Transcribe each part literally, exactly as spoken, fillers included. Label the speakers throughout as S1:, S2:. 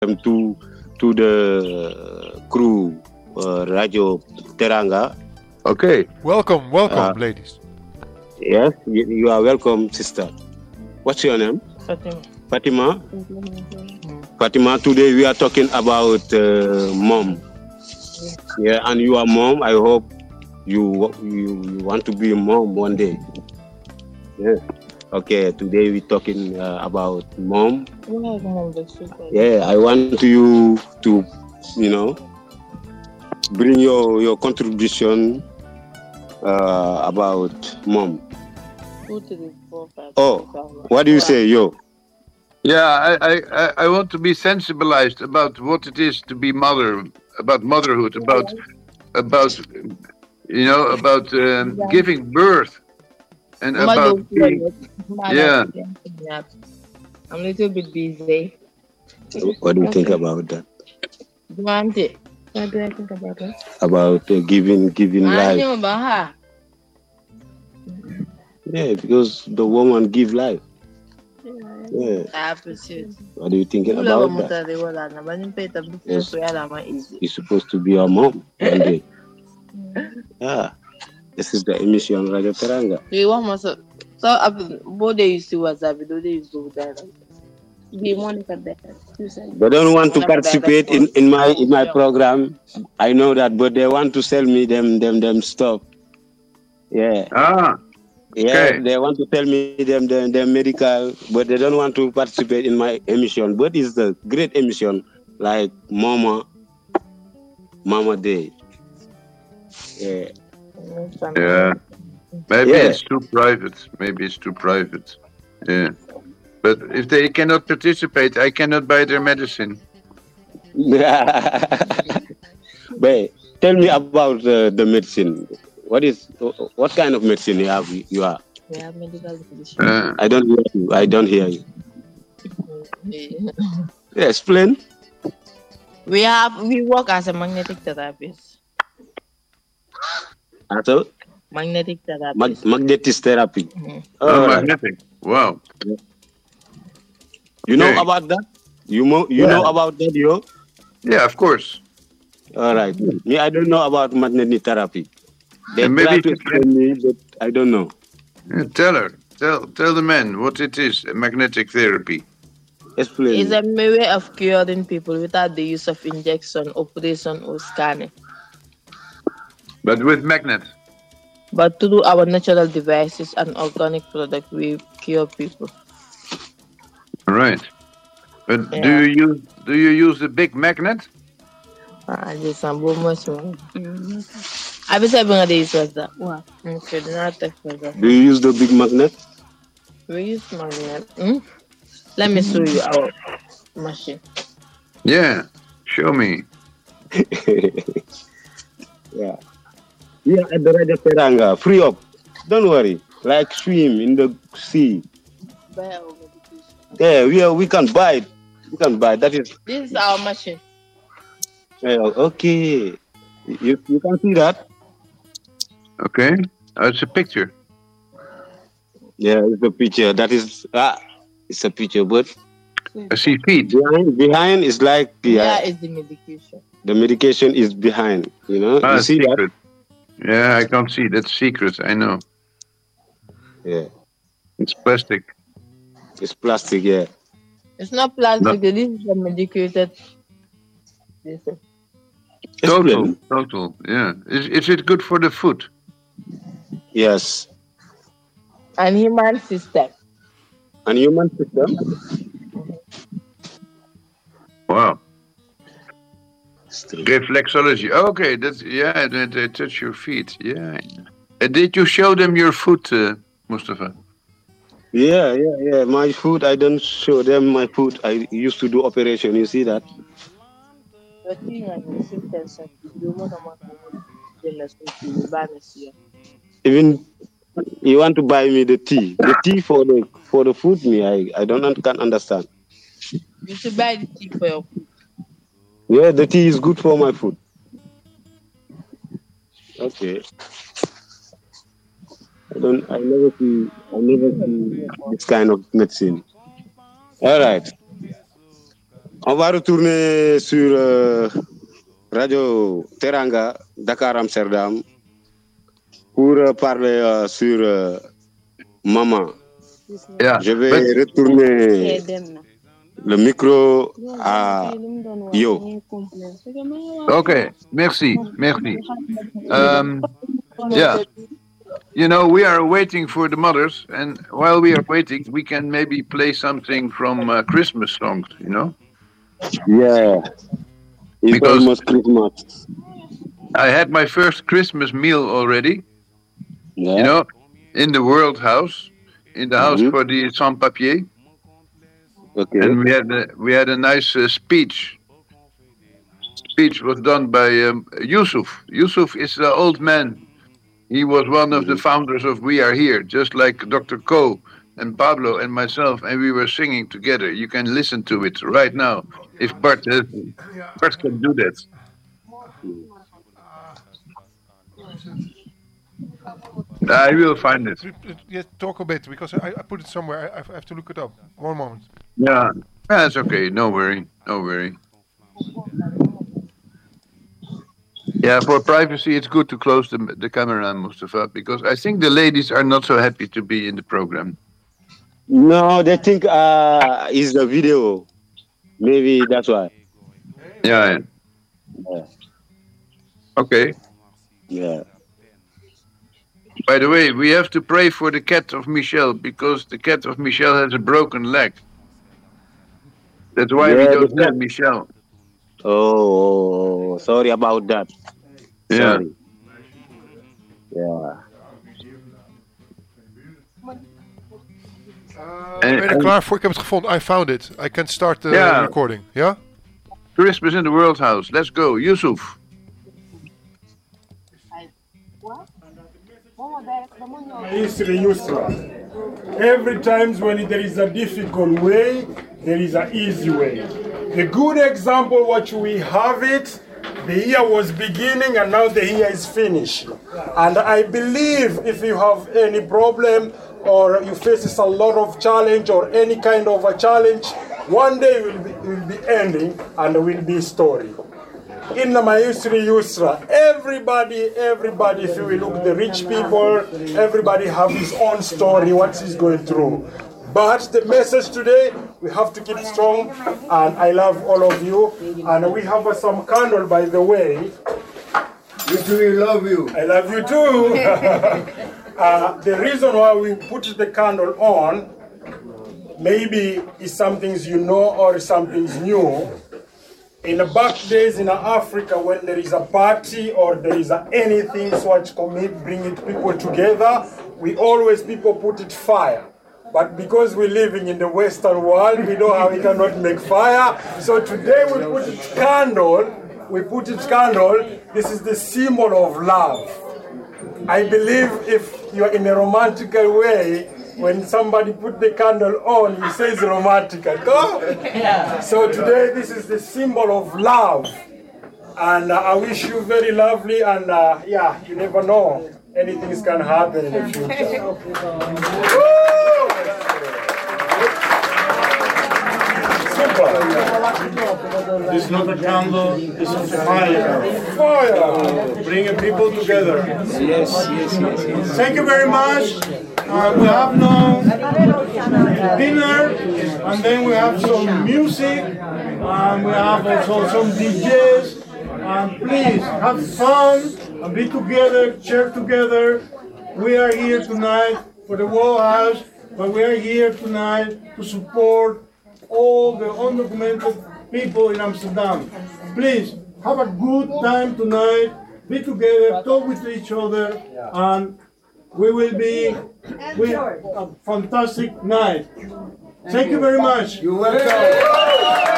S1: welcome to to the crew, uh, Radio Teranga.
S2: Okay.
S3: Welcome, welcome,
S1: Uh,
S3: ladies.
S1: yes, you, you are welcome, sister. What's your name?
S4: Fatima.
S1: Fatima. Fatima. Today we are talking about uh, mom. Yeah, and you are mom. I hope you you, you want to be a mom one day. Yeah. Okay. Today we're talking uh, about mom. Yeah, I want you to, you know, bring your your contribution uh, about mom. Oh, what do you say, yo?
S2: Yeah, I, I, I- I want to be sensibilized about what it is to be mother, about motherhood, about about you know about um, giving birth, and about being. Yeah.
S4: I'm a little bit busy.
S1: What do you think about that?
S4: Do you want it? What do I think about it?
S1: About uh, giving giving
S4: I
S1: life?
S4: know about her.
S1: Yeah, because the woman give life. Yeah.
S4: I appreciate.
S1: What are you thinking
S4: You love
S1: about that?
S4: mother, they will learn. But you pay the
S1: Yes.
S4: business where I'm easy.
S1: You're supposed to be a mom one day. Yeah. This is the emission Radio Teranga.
S4: You want more so? So, uh, both they used to WhatsApp, both they used to that. Be Monica there. You said.
S1: They don't want to participate in, in my in my program. I know that, but they want to sell me them them them stuff. Yeah.
S2: Ah.
S1: Yeah,
S2: Okay.
S1: they want to tell me them the, the medical, but they don't want to participate in my emission. But it's the great emission, like Mama, Mama Day. Yeah,
S2: Yeah. Maybe
S1: Yeah.
S2: it's too private. Maybe it's too private. Yeah. But if they cannot participate, I cannot buy their medicine.
S1: but tell me about uh, the medicine. What is what kind of medicine you have? You are.
S4: We have medical condition.
S2: Uh,
S1: I don't hear you. I don't hear you. Yeah, explain.
S4: We have we work as a magnetic therapist.
S1: Also,
S4: Magnetic therapist.
S1: mag- magnetic therapy.
S4: Mhm.
S2: oh,
S1: All right.
S2: magnetic. Wow.
S1: You know
S2: Okay.
S1: about that? You mo- you
S2: Yeah.
S1: know about that, yo?
S2: Yeah, of course.
S1: All right. Me, I don't know about magnetic therapy. They
S2: And
S1: try
S2: maybe
S1: to
S2: you
S1: explain
S2: can-
S1: me, but I don't know.
S2: Yeah, tell her. Tell tell the man what it is. Magnetic therapy.
S1: Explain.
S4: It's
S1: me.
S4: a way of curing people without the use of injection, operation, or scanning,
S2: But with magnet.
S4: but through our natural devices and organic product, we cure people.
S2: All right. But do
S4: Yeah.
S2: you use do you use the big magnet?
S4: Ah, just some bonus one. I was having a day was that. What? Okay, not that for that.
S1: Do you use the big magnet?
S4: We use magnet. Hmm? Let me show you our machine.
S2: Yeah. Show me.
S1: Yeah. Yeah, at the Radio Teranga, free up. Don't worry. Like swim in the sea.
S4: Buy our medication.
S1: Yeah, we are, we can buy it. We can buy. That is
S4: This is our machine.
S1: yeah, okay. You you can see that?
S2: Okay. Oh, it's a picture.
S1: Yeah, it's a picture. That is ah, it's a picture, but
S2: I see feet.
S1: behind behind is like
S4: Yeah,
S1: yeah,
S4: is the medication.
S1: the medication is behind. You know,
S2: Ah,
S1: you see that?
S2: secret. Yeah, I can't see. That's secret. I know.
S1: Yeah,
S2: It's plastic.
S1: it's plastic. Yeah.
S4: It's not plastic. This is a medicated. This is-
S2: Total.
S1: Explain.
S2: Total. Yeah. Is is it good for the foot?
S1: Yes.
S4: and human system.
S1: And human system.
S2: Wow.
S1: Still.
S2: Reflexology. Okay. That's yeah. They, they touch your feet. Yeah. Uh, did you show them your foot, uh, Mustafa?
S1: Yeah, yeah, yeah. My foot, I don't show them my foot. I used to do operation. You see that?
S4: The thing and the symptoms of the human illness will balance here.
S1: Even you want to buy me the tea, the tea for the for the food. Me, I I don't un- can't understand.
S4: You should buy the tea for your food.
S1: Yeah, the tea is good for my food. Okay. I don't. I never see. I never see this kind of medicine. All right. On va retourner sur euh, Radio Teranga, Dakar Amsterdam, pour euh, parler euh, sur euh, Maman.
S2: Yeah,
S1: Je vais
S2: but-
S1: retourner le micro à Yo.
S2: Okay, merci, merci. Um, yeah, you know, we are waiting for the mothers, and while we are waiting, we can maybe play something from uh, Christmas songs, you know?
S1: Yeah. It's
S2: Because-
S1: almost Christmas.
S2: I had my first Christmas meal already,
S1: Yeah.
S2: you know, in the World House, in the house
S1: Mhm.
S2: for the sans-papiers,
S1: Okay.
S2: and we had a, we had a nice uh, speech. Speech was done by um, Yusuf. Yusuf is an old man. He was one of the founders of We Are Here, just like Doctor Ko and Pablo and myself, and we were singing together. You can listen to it right now if Bart, has, Bart can do that. I will find it.
S3: Yeah, talk a bit because I, I put it somewhere. I, I have to look it up. One moment.
S2: Yeah, that's okay. No worry. No worry. Yeah, for privacy, it's good to close the, the camera, Mustafa, because I think the ladies are not so happy to be in the program.
S1: No, they think uh, it's the video. Maybe that's why.
S2: Yeah.
S1: Yeah.
S2: Okay.
S1: Yeah.
S2: By the way, we have to pray for the cat of Michel because the cat of Michel has a broken leg. That's why we
S1: Yeah,
S2: don't
S1: the
S2: tell
S1: cat-
S2: Michel.
S1: Oh, sorry about that.
S2: Yeah.
S1: Sorry. Yeah.
S3: Ik
S2: En-
S3: ben er
S2: en-
S3: klaar voor. Ik heb het gevonden. I found it. I can start the
S2: Ja.
S3: recording. Ja?
S2: Christmas in the World House. Let's go. Yusuf.
S5: History Yusra. Every time when there is a difficult way, there is an easy way. The good example, what we have it, the year was beginning and now the year is finished. And I believe if you have any problem or you face a lot of challenge or any kind of a challenge, one day will be, will be ending and will be story. In the Mayusri Yusra, everybody, everybody, if we look the rich people, everybody have his own story, what he's going through. But the message today, we have to keep strong, and I love all of you. And we have uh, some candle, by the way.
S6: We do love you.
S5: I love you too. uh, the reason why we put the candle on, maybe it's some things you know or something's new. In the back days in Africa, when there is a party or there is a anything such commit, bring it people together, we always people put it fire. But because we're living in the Western world, we know how we cannot make fire. So today we put it candle. We put it candle. This is the symbol of love. I believe if you're in a romantic way, when somebody put the candle on, he says romantic. Go? Yeah. So today this is the symbol of love. And uh, I wish you very lovely and uh, yeah, you never know. Anything can happen in the future. Woo!
S6: It's not a candle, it's a fire.
S5: Fire!
S6: Bringing people together.
S5: Yes, yes, yes, yes.
S6: Thank you very much. Uh, we have now dinner, and then we have some music, and we have also some D Js. And please have fun and be together, share together. We are here tonight for the World House, but we are here tonight to support all the undocumented people in Amsterdam. Please have a good time tonight. Be together, talk with each other, and we will be with a fantastic night. Thank you very much.
S5: You're welcome.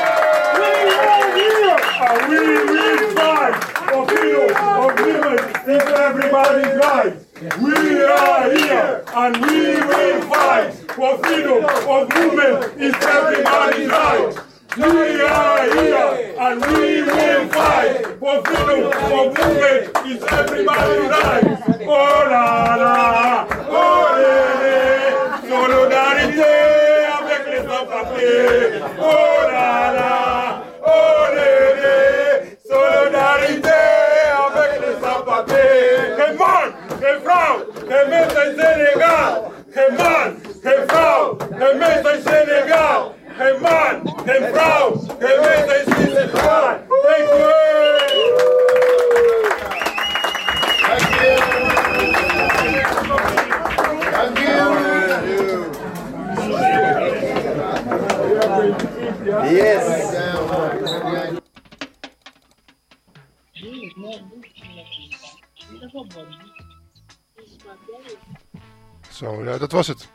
S5: And we will fight for freedom of women if everybody's right. We are here and we will fight for freedom of women if everybody's right. We are here and we will fight for freedom of women if everybody's right. Oh la la, oh la, solidarité avec les sans-papiers. Oh la la.
S3: Zo, ja, dat was het.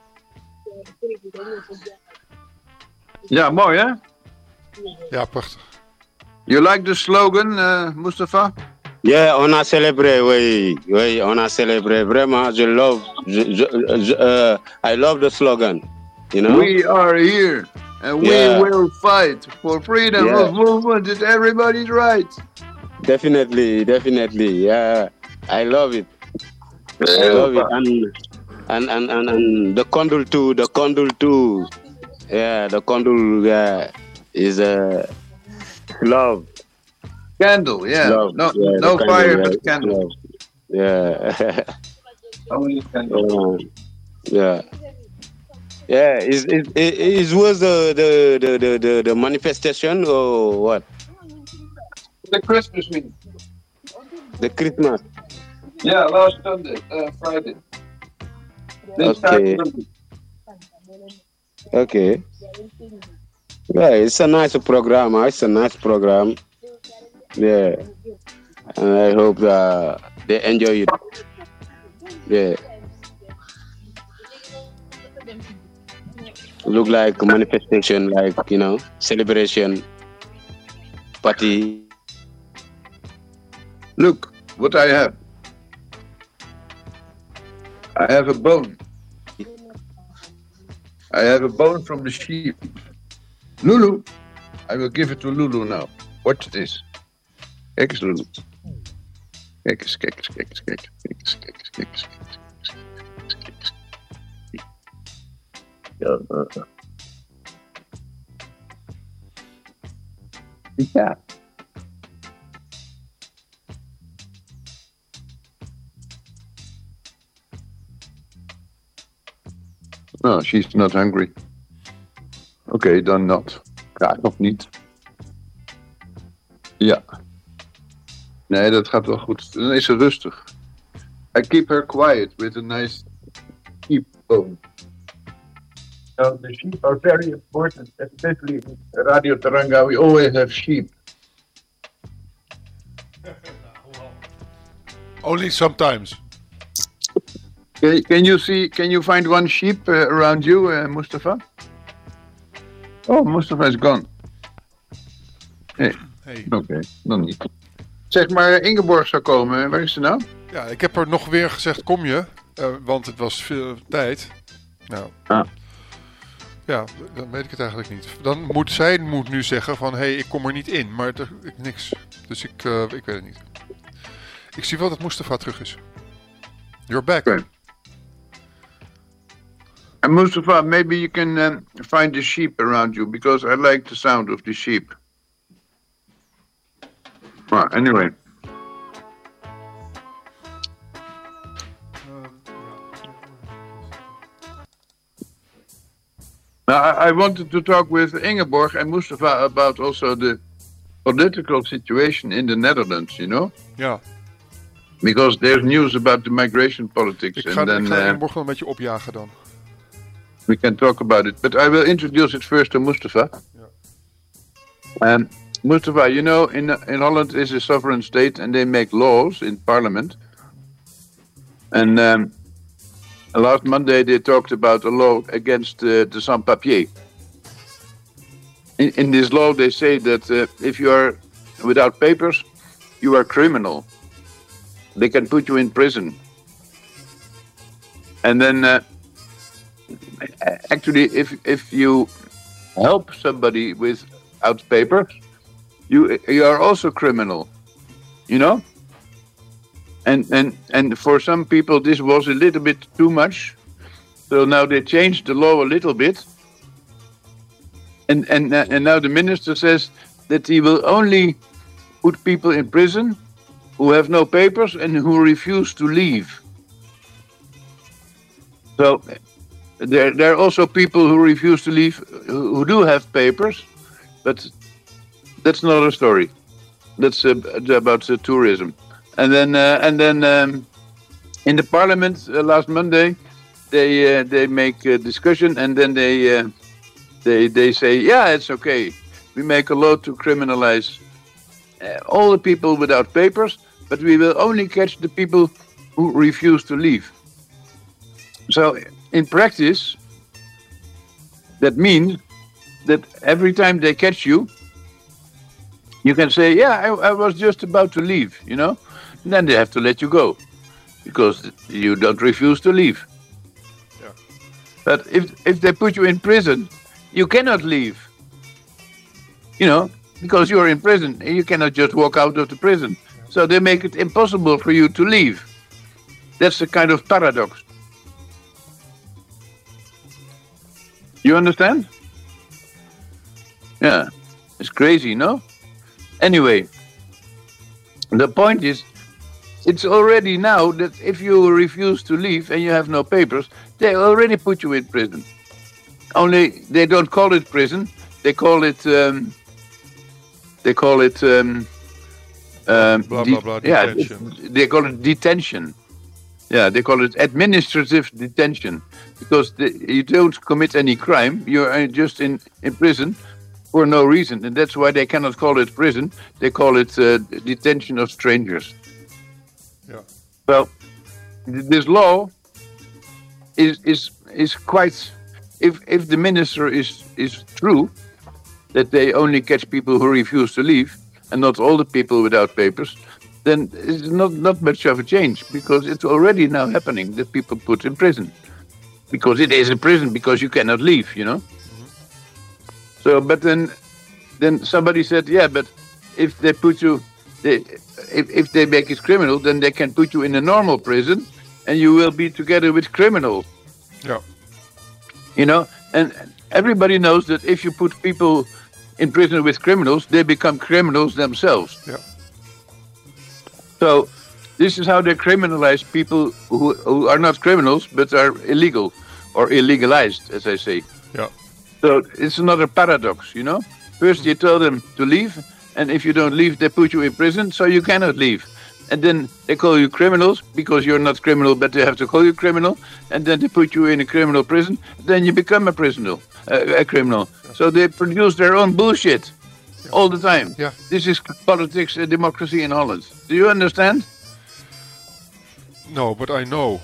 S2: Ja, mooi hè?
S3: Ja, prachtig.
S2: You like the slogan, uh, Mustafa?
S1: Yeah, on a celebrate, oui, oui, on a celebrate. Vraiment, je love, je, je, je, uh, I love the slogan. You know.
S2: We are here, and we
S1: Yeah.
S2: will fight for freedom
S1: Yeah.
S2: of movement and everybody's rights.
S1: Definitely, definitely. Yeah, I love it. I love it, and and and and, and the condol too. The condol too. Yeah, the condol. Yeah, is a uh, love.
S2: Candle, yeah.
S1: Love.
S2: No,
S1: Yeah,
S2: no
S1: the
S2: fire,
S1: candle,
S2: but
S1: yeah,
S2: candle.
S1: love. Yeah.
S2: Only candle.
S1: Uh, yeah. Yeah, is it, it, it was the the, the, the, the the manifestation or what?
S2: The Christmas week.
S1: The Christmas.
S2: Yeah, last Sunday, uh, Friday.
S1: Okay. Okay. Yeah, it's a nice program. huh? It's a nice program. Yeah, and I hope uh, they enjoy it. Yeah. Look like a manifestation, like, you know, celebration, party.
S2: Look what I have. I have a bone. I have a bone from the sheep. Lulu. I will give it to Lulu now. Watch this. Kijk eens, Lulu. Kijk eens, kijk eens, kijk eens, kijk eens, kijk eens, kijk eens, kijk eens, kijk eens, kijk eens. Ja, uh, ja. No, she's not hungry. Oké, okay, dan not. Ja, nog niet. Ja. Nee, dat gaat wel goed. Dan is ze rustig. I keep her quiet with a nice sheep bone. Now, the sheep are very important, especially in Radio Teranga. We always have sheep.
S3: Only sometimes.
S2: Can, can you see? Can you find one sheep uh, around you, uh, Mustafa? Oh, Mustafa is gone. Hey.
S3: Hey.
S2: Oké, okay, dan niet. Zeg maar, Ingeborg zou komen. Waar is ze nou?
S3: Ja, ik heb er nog weer gezegd, kom je? Uh, want het was veel tijd. Nou.
S2: Ah.
S3: Ja, dan weet ik het eigenlijk niet. Dan moet zij moet nu zeggen van, hé, hey, ik kom er niet in. Maar er, ik, niks. Dus ik, uh, ik weet het niet. Ik zie wel dat Mustafa terug is. You're back.
S2: Okay. And Mustafa, maybe you can um, find the sheep around you, because I like the sound of the sheep. Well, anyway. Now, I, I wanted to talk with Ingeborg and Mustafa about also the political situation in the Netherlands, you know?
S3: Ja.
S2: Because there's news about the migration politics.
S3: Ik ga,
S2: and then,
S3: ik ga
S2: uh,
S3: Ingeborg wel een beetje opjagen dan.
S2: we can talk about it. But I will introduce it first to Mustafa.
S3: Yeah.
S2: Um, Mustafa, you know, in in Holland is a sovereign state, and they make laws in parliament. And um, last Monday they talked about a law against uh, the sans-papiers. In, in this law, they say that uh, if you are without papers, you are criminal. They can put you in prison. And then, uh, actually, if if you help somebody without papers, you you are also criminal. You know. And and and for some people, this was a little bit too much. So now they changed the law a little bit. And and and now the minister says that he will only put people in prison who have no papers and who refuse to leave. So there there are also people who refuse to leave who, who do have papers, but that's another story. That's uh, about uh, tourism. And then uh, and then um, in the parliament uh, last Monday, they uh, they make a discussion, and then they uh, they they say, yeah, it's okay. We make a law to criminalize uh, all the people without papers, but we will only catch the people who refuse to leave. So in practice, that means that every time they catch you, you can say, yeah, I, I was just about to leave, you know? And then they have to let you go because you don't refuse to leave.
S3: Yeah.
S2: But if, if they put you in prison, you cannot leave, you know, because you're in prison and you cannot just walk out of the prison. So they make it impossible for you to leave. That's the kind of paradox. You understand? Yeah, it's crazy, no? Anyway, the point is, it's already now that if you refuse to leave and you have no papers, they already put you in prison. Only they don't call it prison; they call it um, they call it um, um,
S3: blah blah blah
S2: yeah,
S3: detention.
S2: they call it detention. Yeah, they call it administrative detention because the, you don't commit any crime; you're just in, in prison for no reason, and that's why they cannot call it prison. They call it uh, detention of strangers.
S3: Yeah.
S2: Well, th- this law is is is quite. If if the minister is is true, that they only catch people who refuse to leave and not all the people without papers, then it's not not much of a change because it's already now happening that people put in prison because it is a prison because you cannot leave, you know. So, but then, then somebody said, yeah, but if they put you, they, if if they make it criminal, then they can put you in a normal prison, and you will be together with criminals.
S3: Yeah.
S2: You know, and everybody knows that if you put people in prison with criminals, they become criminals themselves.
S3: Yeah.
S2: So, this is how they criminalize people who who are not criminals but are illegal or illegalized, as I say.
S3: Yeah.
S2: So it's another paradox, you know. First you tell them to leave, and if you don't leave, they put you in prison, so you cannot leave. And then they call you criminals because you're not criminal, but they have to call you criminal. And then they put you in a criminal prison. Then you become a prisoner, uh, a criminal. So they produce their own bullshit
S3: Yeah.
S2: all the time.
S3: Yeah.
S2: This is politics and democracy in Holland. Do you understand?
S3: No, but I know.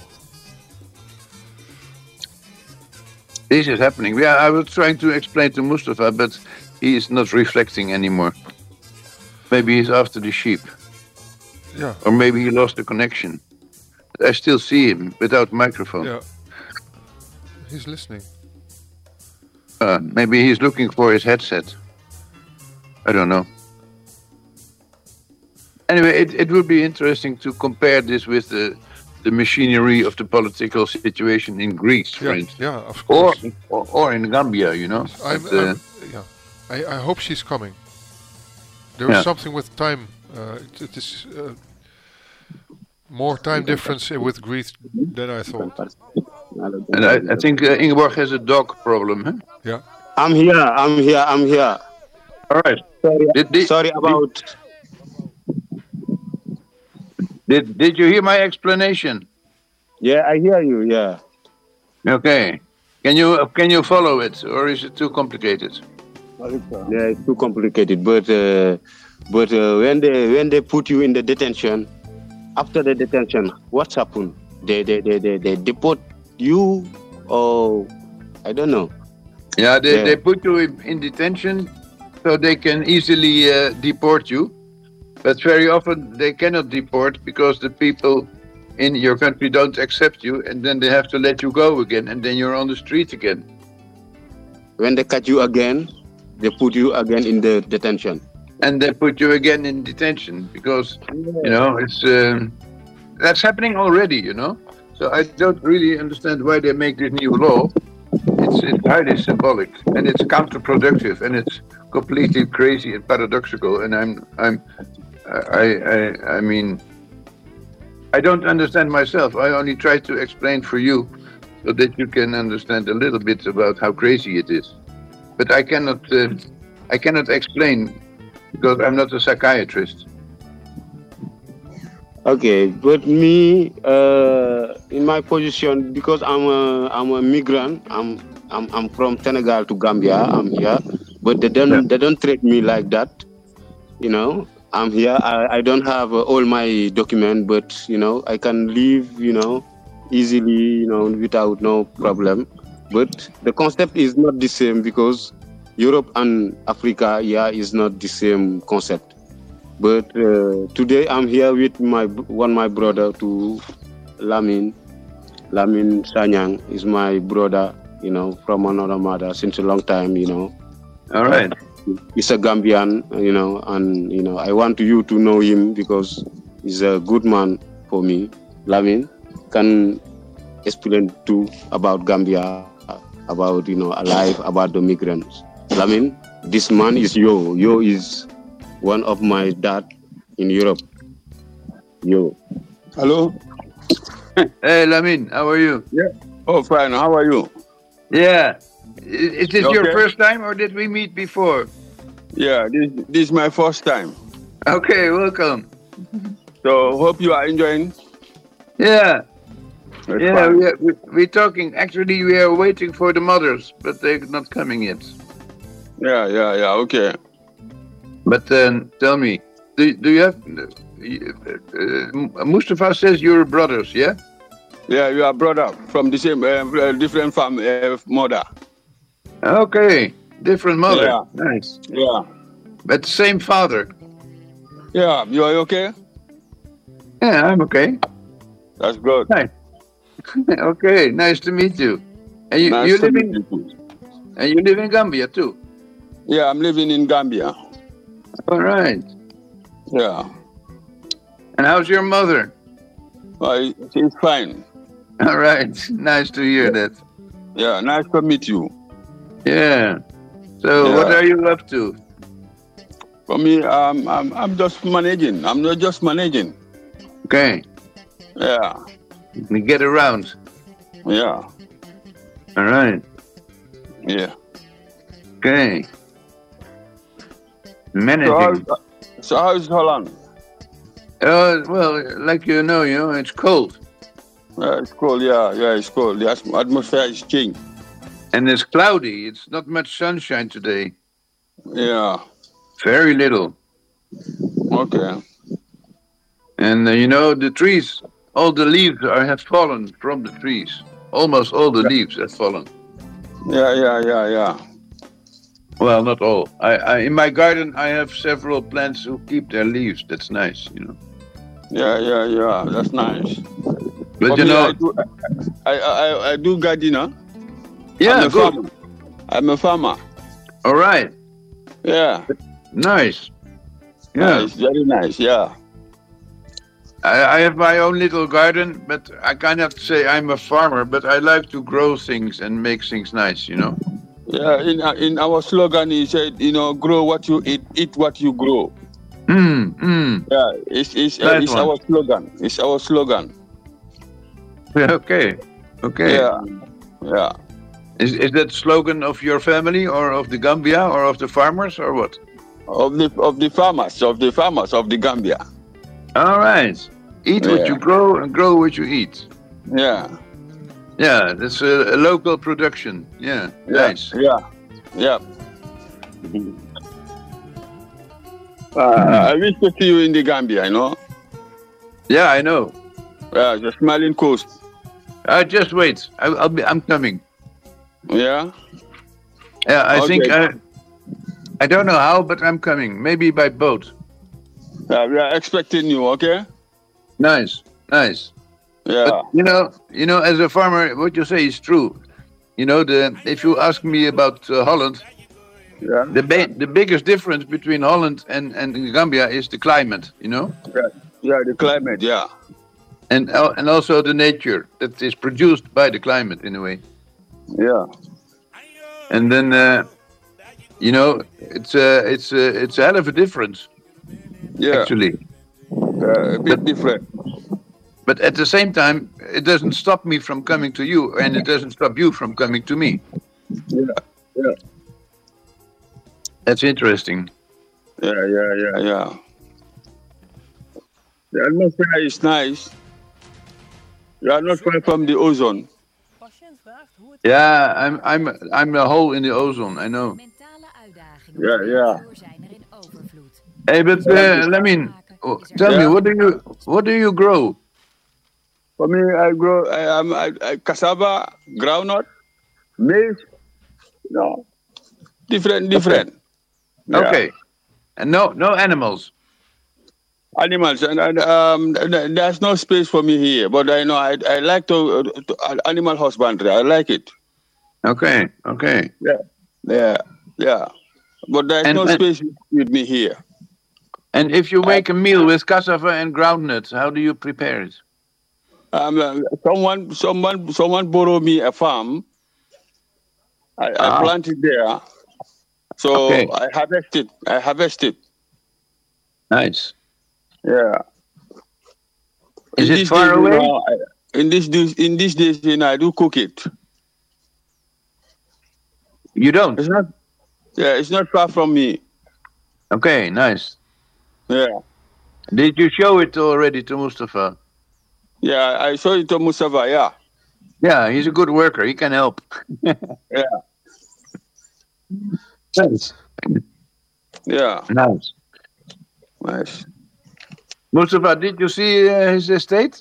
S2: This is happening. Yeah, I was trying to explain to Mustafa, but he is not reflecting anymore. Maybe he's after the sheep.
S3: Yeah.
S2: Or maybe he lost the connection. I still see him without microphone.
S3: Yeah. He's listening.
S2: Uh, maybe he's looking for his headset. I don't know. Anyway, it, it would be interesting to compare this with the, the machinery of the political situation in Greece, for
S3: Yeah.
S2: instance.
S3: Yeah. Of
S2: Or,
S3: course.
S2: or or in Gambia, you know.
S3: I'm,
S2: But, uh,
S3: I'm, yeah. I, I hope she's coming. There is
S2: Yeah.
S3: something with time. Uh, it, it is uh, more time difference with Greece than I thought.
S2: and I, I think uh, Ingeborg has a dog problem, huh?
S3: Yeah.
S1: I'm here. I'm here. I'm here.
S2: All right.
S1: Sorry,
S2: Did, did,
S1: sorry about.
S2: Did, did you hear my explanation?
S1: Yeah, I hear you. Yeah.
S2: Okay. Can you can you follow it, or is it too complicated?
S1: Yeah, it's too complicated. But uh, but uh, when they when they put you in the detention, after the detention, what's happened? They they they they, they deport you, or I don't know.
S2: Yeah, they,
S1: Yeah.
S2: they put you in, in detention so they can easily uh, deport you. But very often they cannot deport because the people in your country don't accept you, and then they have to let you go again, and then you're on the street again.
S1: When they catch you again, they put you again in the detention.
S2: And they put you again in detention because, you know, it's um, that's happening already, you know. So I don't really understand why they make this new law. It's, it's highly symbolic and it's counterproductive and it's completely crazy and paradoxical. And I'm, I'm, I, I, I mean, I don't understand myself. I only try to explain for you so that you can understand a little bit about how crazy it is. But I cannot, uh, I cannot explain because I'm not a psychiatrist.
S1: Okay, but me, uh, in my position, because I'm a I'm a migrant. I'm I'm I'm from Senegal to Gambia. I'm here, but they don't
S2: Yeah.
S1: they don't treat me like that. You know, I'm here. I, I don't have uh, all my documents, but you know, I can live, you know, easily, you know, without no problem. But the concept is not the same because Europe and Africa, yeah, is not the same concept. But uh, today I'm here with my one my brother to Lamin. Lamin Sanyang is my brother, you know, from another mother since a long time, you know.
S2: All right.
S1: He's a Gambian, you know, and you know, I want you to know him because he's a good man for me. Lamin can explain too about Gambia, about you know, alive, about the migrants. Lamin, this man is Yo. Yo is one of my dad in Europe. Yo.
S7: Hello.
S2: Hey, Lamin, how are you?
S7: Yeah. Oh, fine. How are you?
S2: Yeah. Is this
S7: Okay.
S2: your first time or did we meet before?
S7: Yeah, this this is my first time.
S2: Okay, welcome.
S7: So hope you are enjoying.
S2: Yeah.
S7: That's
S2: Yeah,
S7: fine.
S2: we are, we, we're talking. Actually, we are waiting for the mothers, but they're not coming yet.
S7: Yeah, yeah, yeah. Okay.
S2: But then, tell me, do, do you have... Uh, uh, Mustafa says you're brothers, yeah?
S7: Yeah, you are brother from the same uh, uh, different fam uh, mother.
S2: Okay, different mother.
S7: Yeah.
S2: Nice.
S7: Yeah.
S2: But same father.
S7: Yeah. You are okay?
S2: Yeah, I'm okay.
S7: That's good.
S2: Nice. Okay, nice to meet you. And you,
S7: Nice
S2: you
S7: to
S2: live
S7: meet
S2: in
S7: you too.
S2: and you live in Gambia too.
S7: Yeah, I'm living in Gambia.
S2: All right.
S7: Yeah.
S2: And how's your mother?
S7: Uh, she's fine.
S2: All right. Nice to hear that.
S7: Yeah. Nice to meet you.
S2: Yeah. So what
S7: Yeah.
S2: are you up to?
S7: For me, um, I'm I'm just managing. I'm not just managing.
S2: Okay.
S7: Yeah.
S2: We get around.
S7: Yeah.
S2: All right.
S7: Yeah.
S2: Okay.
S7: So
S2: Managing.
S7: how, so how is Holland?
S2: Uh, well, like you know, you know, it's cold
S7: Yeah, it's cold. Yeah, yeah, it's cold. The atm- atmosphere is changed.
S2: and it's cloudy. It's not much sunshine today.
S7: Yeah.
S2: Very little.
S7: Okay.
S2: And uh, you know, the trees, all the leaves are have fallen from the trees. Almost all the leaves have fallen.
S7: Yeah, yeah, yeah, yeah.
S2: Well, not all. I, I in my garden I have several plants who keep their leaves. That's nice, you know.
S7: Yeah, yeah, yeah. That's nice.
S2: But
S7: For
S2: you
S7: me,
S2: know,
S7: I do, I, I, I do gardener.
S2: yeah,
S7: I'm a
S2: good.
S7: farmer. I'm a farmer.
S2: All right,
S7: Yeah.
S2: nice. Yeah,
S7: Nice, very nice. Yeah.
S2: I, I have my own little garden, but I cannot say I'm a farmer. But I like to grow things and make things nice, you know.
S7: Yeah. In uh, in our slogan, he said, you know, grow what you eat, eat what you grow.
S2: Mm, mm.
S7: Yeah. It's it's, uh,
S2: Nice
S7: it's
S2: one.
S7: our slogan. It's our slogan.
S2: Okay, okay.
S7: Yeah. Yeah.
S2: Is is that slogan of your family or of the Gambia or of the farmers or what?
S7: Of the of the farmers, of the farmers of the Gambia.
S2: All right. Eat what
S7: Yeah.
S2: you grow and grow what you eat.
S7: Yeah.
S2: Yeah, that's a, a local production. Yeah,
S7: Yeah.
S2: nice.
S7: Yeah. Yeah. Uh, I wish to see you in the Gambia, you know.
S2: Yeah, I know.
S7: Yeah, the smiling coast.
S2: Uh, just wait. I, I'll be. I'm coming.
S7: Yeah.
S2: Yeah, I
S7: Okay.
S2: think I. I don't know how, but I'm coming. Maybe by boat.
S7: Yeah, we are expecting you, okay?
S2: Nice, nice.
S7: Yeah.
S2: But you know, you know, as a farmer, what you say is true. You know, the if you ask me about uh, Holland,
S7: Yeah.
S2: the ba- the biggest difference between Holland and and Gambia is the climate. You know,
S7: Yeah, yeah, the climate, yeah.
S2: and al- and also the nature that is produced by the climate in a way.
S7: Yeah.
S2: And then, uh, you know, it's a it's a it's a hell of a difference
S7: Yeah.
S2: actually.
S7: Uh, a bit different.
S2: But at the same time, it doesn't stop me from coming to you, and it doesn't stop you from coming to me.
S7: Yeah. Yeah.
S2: That's interesting.
S7: Yeah, yeah, yeah, yeah. The atmosphere is nice. You are not far from the ozone.
S2: Yeah, I'm I'm I'm a hole in the ozone. I know.
S8: Mentale uitdagingen
S7: Ja, ja.
S8: zijn er in overvloed.
S2: Hey, but uh, let me tell
S7: Yeah.
S2: me, what do you what do you grow?
S7: For me, I grow I, I'm I, I, cassava, groundnut, maize. No, different, different. Yeah.
S2: Okay, and no no animals.
S7: Animals, and, and um, th- there's no space for me here. But I know I I like to, uh, to uh, animal husbandry. I like it.
S2: Okay, okay.
S7: Yeah, yeah, yeah. But there's
S2: And-
S7: no
S2: and-
S7: space with me here.
S2: And if you make a meal with cassava and groundnuts, how do you prepare it?
S7: Um, uh, someone, someone, someone borrowed me a farm. I, I
S2: Ah.
S7: planted there, so
S2: Okay.
S7: I harvested. I harvested.
S2: Nice.
S7: Yeah.
S2: Is
S7: In
S2: it
S7: these
S2: far
S7: days, you
S2: away?
S7: know, I- in this days, in these days, you know, I do cook it.
S2: You don't?
S7: It's not. Yeah, it's not far from me.
S2: Okay, nice.
S7: Yeah.
S2: Did you show it already to Mustafa?
S7: Yeah, I saw it to Mustafa. Yeah.
S2: Yeah, he's a good worker. He can help.
S7: Yeah.
S2: Nice.
S7: Yeah.
S2: Nice.
S7: Nice.
S2: Mustafa, did you see uh, his estate?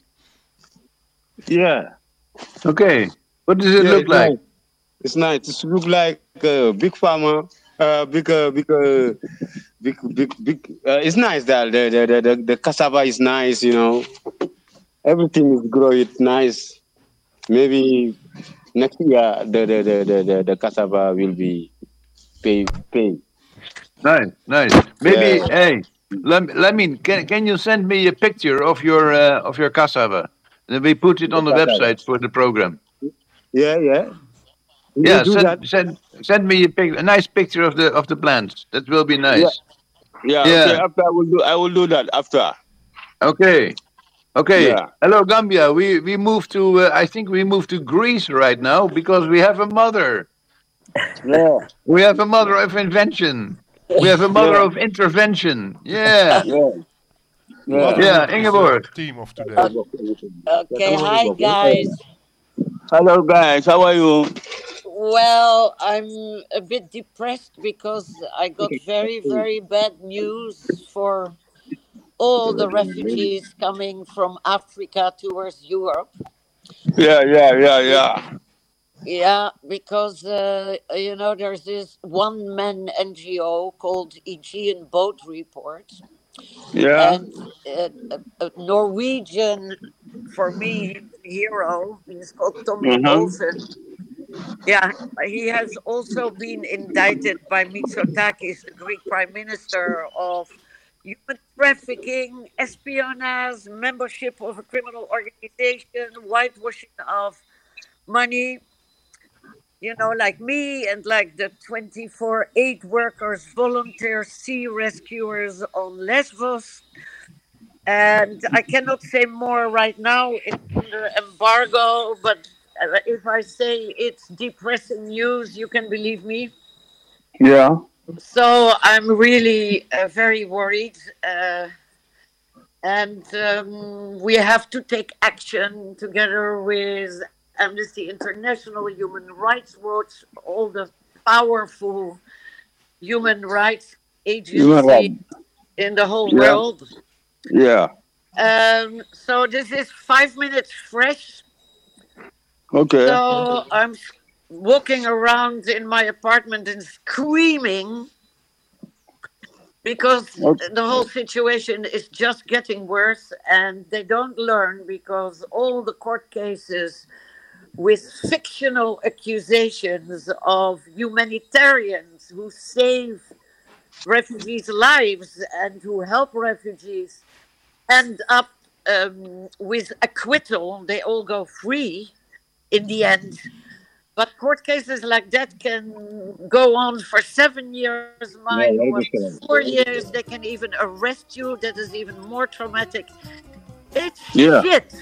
S1: Yeah.
S2: Okay. What does it
S1: Yeah,
S2: look
S1: it's
S2: like?
S1: nice. It's nice. It look like a big farmer. Uh, big, uh, big, uh, big, big, big. Uh, it's nice. That the, the the the the cassava is nice. You know, everything is grow it nice. Maybe next year the the the the, the, the cassava will be pay pay.
S2: Nice, nice. Maybe,
S1: Yeah.
S2: hey, let, let me, can, can you send me a picture of your uh, of your cassava? Then we put it on the website for the program.
S1: Yeah, yeah. We
S2: Yeah,
S1: do that.
S2: send, send send me a, pic, a nice picture of the of the plants. That will be nice.
S7: Yeah.
S2: Yeah.
S7: Okay. After I will do. I will do that after.
S2: Okay. Okay.
S7: Yeah.
S2: Hello, Gambia. We we moved to. Uh, I think we moved to Greece right now because we have a mother.
S7: Yeah.
S2: We have a mother of invention. We have a mother
S7: Yeah.
S2: of intervention. Yeah.
S7: Yeah. Yeah.
S2: Yeah,
S3: Is the
S2: Ingeborg.
S3: Team of today.
S8: Okay, hi guys.
S7: Hello, guys. How are you?
S8: Well, I'm a bit depressed because I got very, very bad news for all the refugees coming from Africa towards Europe.
S7: Yeah. Yeah. Yeah. Yeah.
S8: Yeah, because, uh, you know, there's this one man N G O called Aegean Boat Report.
S7: Yeah.
S8: And uh, a, a Norwegian, for me, hero, he's called Tommy
S7: Mhm.
S8: Olsen. Yeah, he has also been indicted by Mitsotakis, the Greek prime minister, of human trafficking, espionage, membership of a criminal organization, whitewashing of money. You know, like me and like the twenty-four eight workers, volunteer sea rescuers on Lesbos. And I cannot say more right now. It's under embargo, but uh, if I say it's depressing news, you can believe me.
S7: Yeah.
S8: So I'm really uh, very worried. Uh, and um, we have to take action together with Amnesty International, Human Rights Watch, all the powerful human rights agencies
S7: right.
S8: in the whole
S7: Yeah.
S8: world.
S7: Yeah.
S8: Um, so this is five minutes fresh.
S7: Okay.
S8: So I'm s- walking around in my apartment and screaming because
S7: Okay.
S8: the whole situation is just getting worse, and they don't learn because all the court cases with fictional accusations of humanitarians who save refugees' lives and who help refugees end up um, with acquittal. They all go free in the end. But court cases like that can go on for seven years, mine
S1: very
S8: was
S1: different.
S8: four years. They can even arrest you. That is even more traumatic. It's
S7: Yeah.
S8: shit.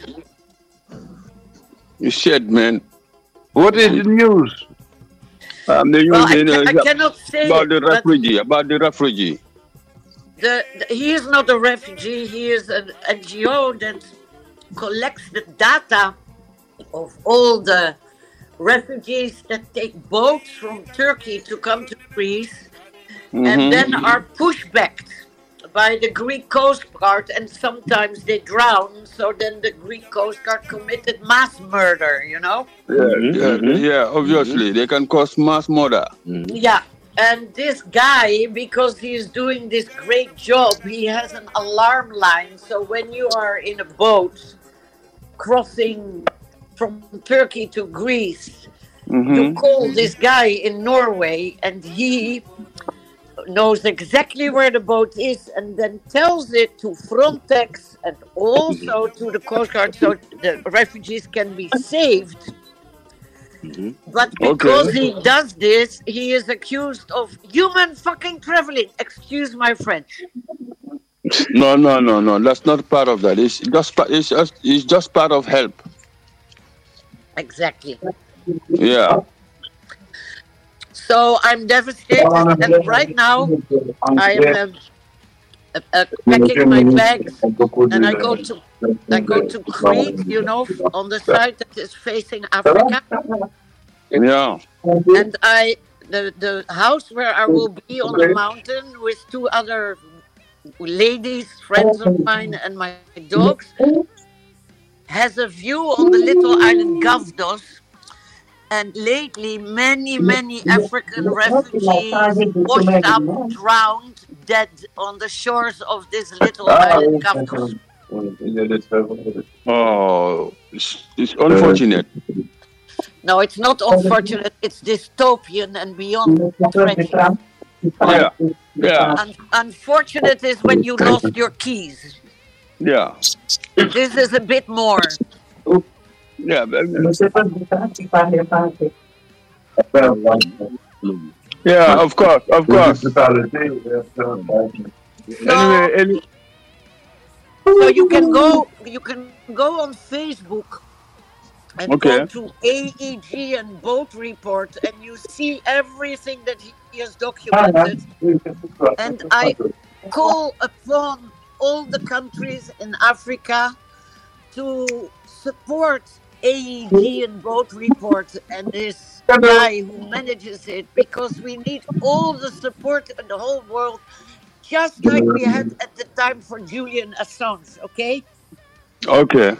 S7: You said, man.
S2: What is the news?
S7: Um, the
S8: Well, I,
S7: you know,
S8: ca- I cannot say
S7: about
S8: it,
S7: the
S8: but
S7: refugee. About the refugee.
S8: the, the, he is not a refugee. He is an N G O that collects the data of all the refugees that take boats from Turkey to come to Greece
S7: Mhm.
S8: and then are pushed back by the Greek Coast Guard, and sometimes they drown. So then the Greek Coast Guard committed mass murder, you know?
S7: Yeah, yeah, yeah, obviously. They can cause mass murder.
S8: Yeah. And this guy, because he's doing this great job, he has an alarm line. So when you are in a boat crossing from Turkey to Greece,
S7: Mhm.
S8: you call this guy in Norway, and he knows exactly where the boat is, and then tells it to Frontex and also to the Coast Guard, so the refugees can be saved. But because
S7: Okay.
S8: he does this, he is accused of human fucking traveling. Excuse my French.
S7: No, no, no, no. That's not part of that. It's just, pa- it's just, it's just part of help.
S8: Exactly.
S7: Yeah.
S8: So I'm devastated, and right now I am um, uh, uh, packing my bags, and I go to I go to Crete, you know, on the side that is facing Africa,
S7: Yeah.
S8: and I the the house where I will be on the mountain with two other ladies, friends of mine, and my dogs, has a view on the little island Gavdos. And lately, many, many African refugees washed up, drowned, dead on the shores of this little island Gavdos.
S7: Oh, it's, it's unfortunate.
S8: No, it's not unfortunate. It's dystopian and beyond tragic.
S7: Yeah. Yeah.
S8: Un- unfortunate is when you lost your keys.
S7: Yeah.
S8: This is a bit more.
S7: Yeah. but- Yeah, of course, of course. Anyway, any,
S8: So you can go, you can go on Facebook and
S7: Okay.
S8: go to A E G and Boat Report, and you see everything that he has documented. And I call upon all the countries in Africa to support A E G and Boat Report and this guy who manages it, because we need all the support in the whole world, just like we had at the time for Julian Assange, okay?
S7: okay.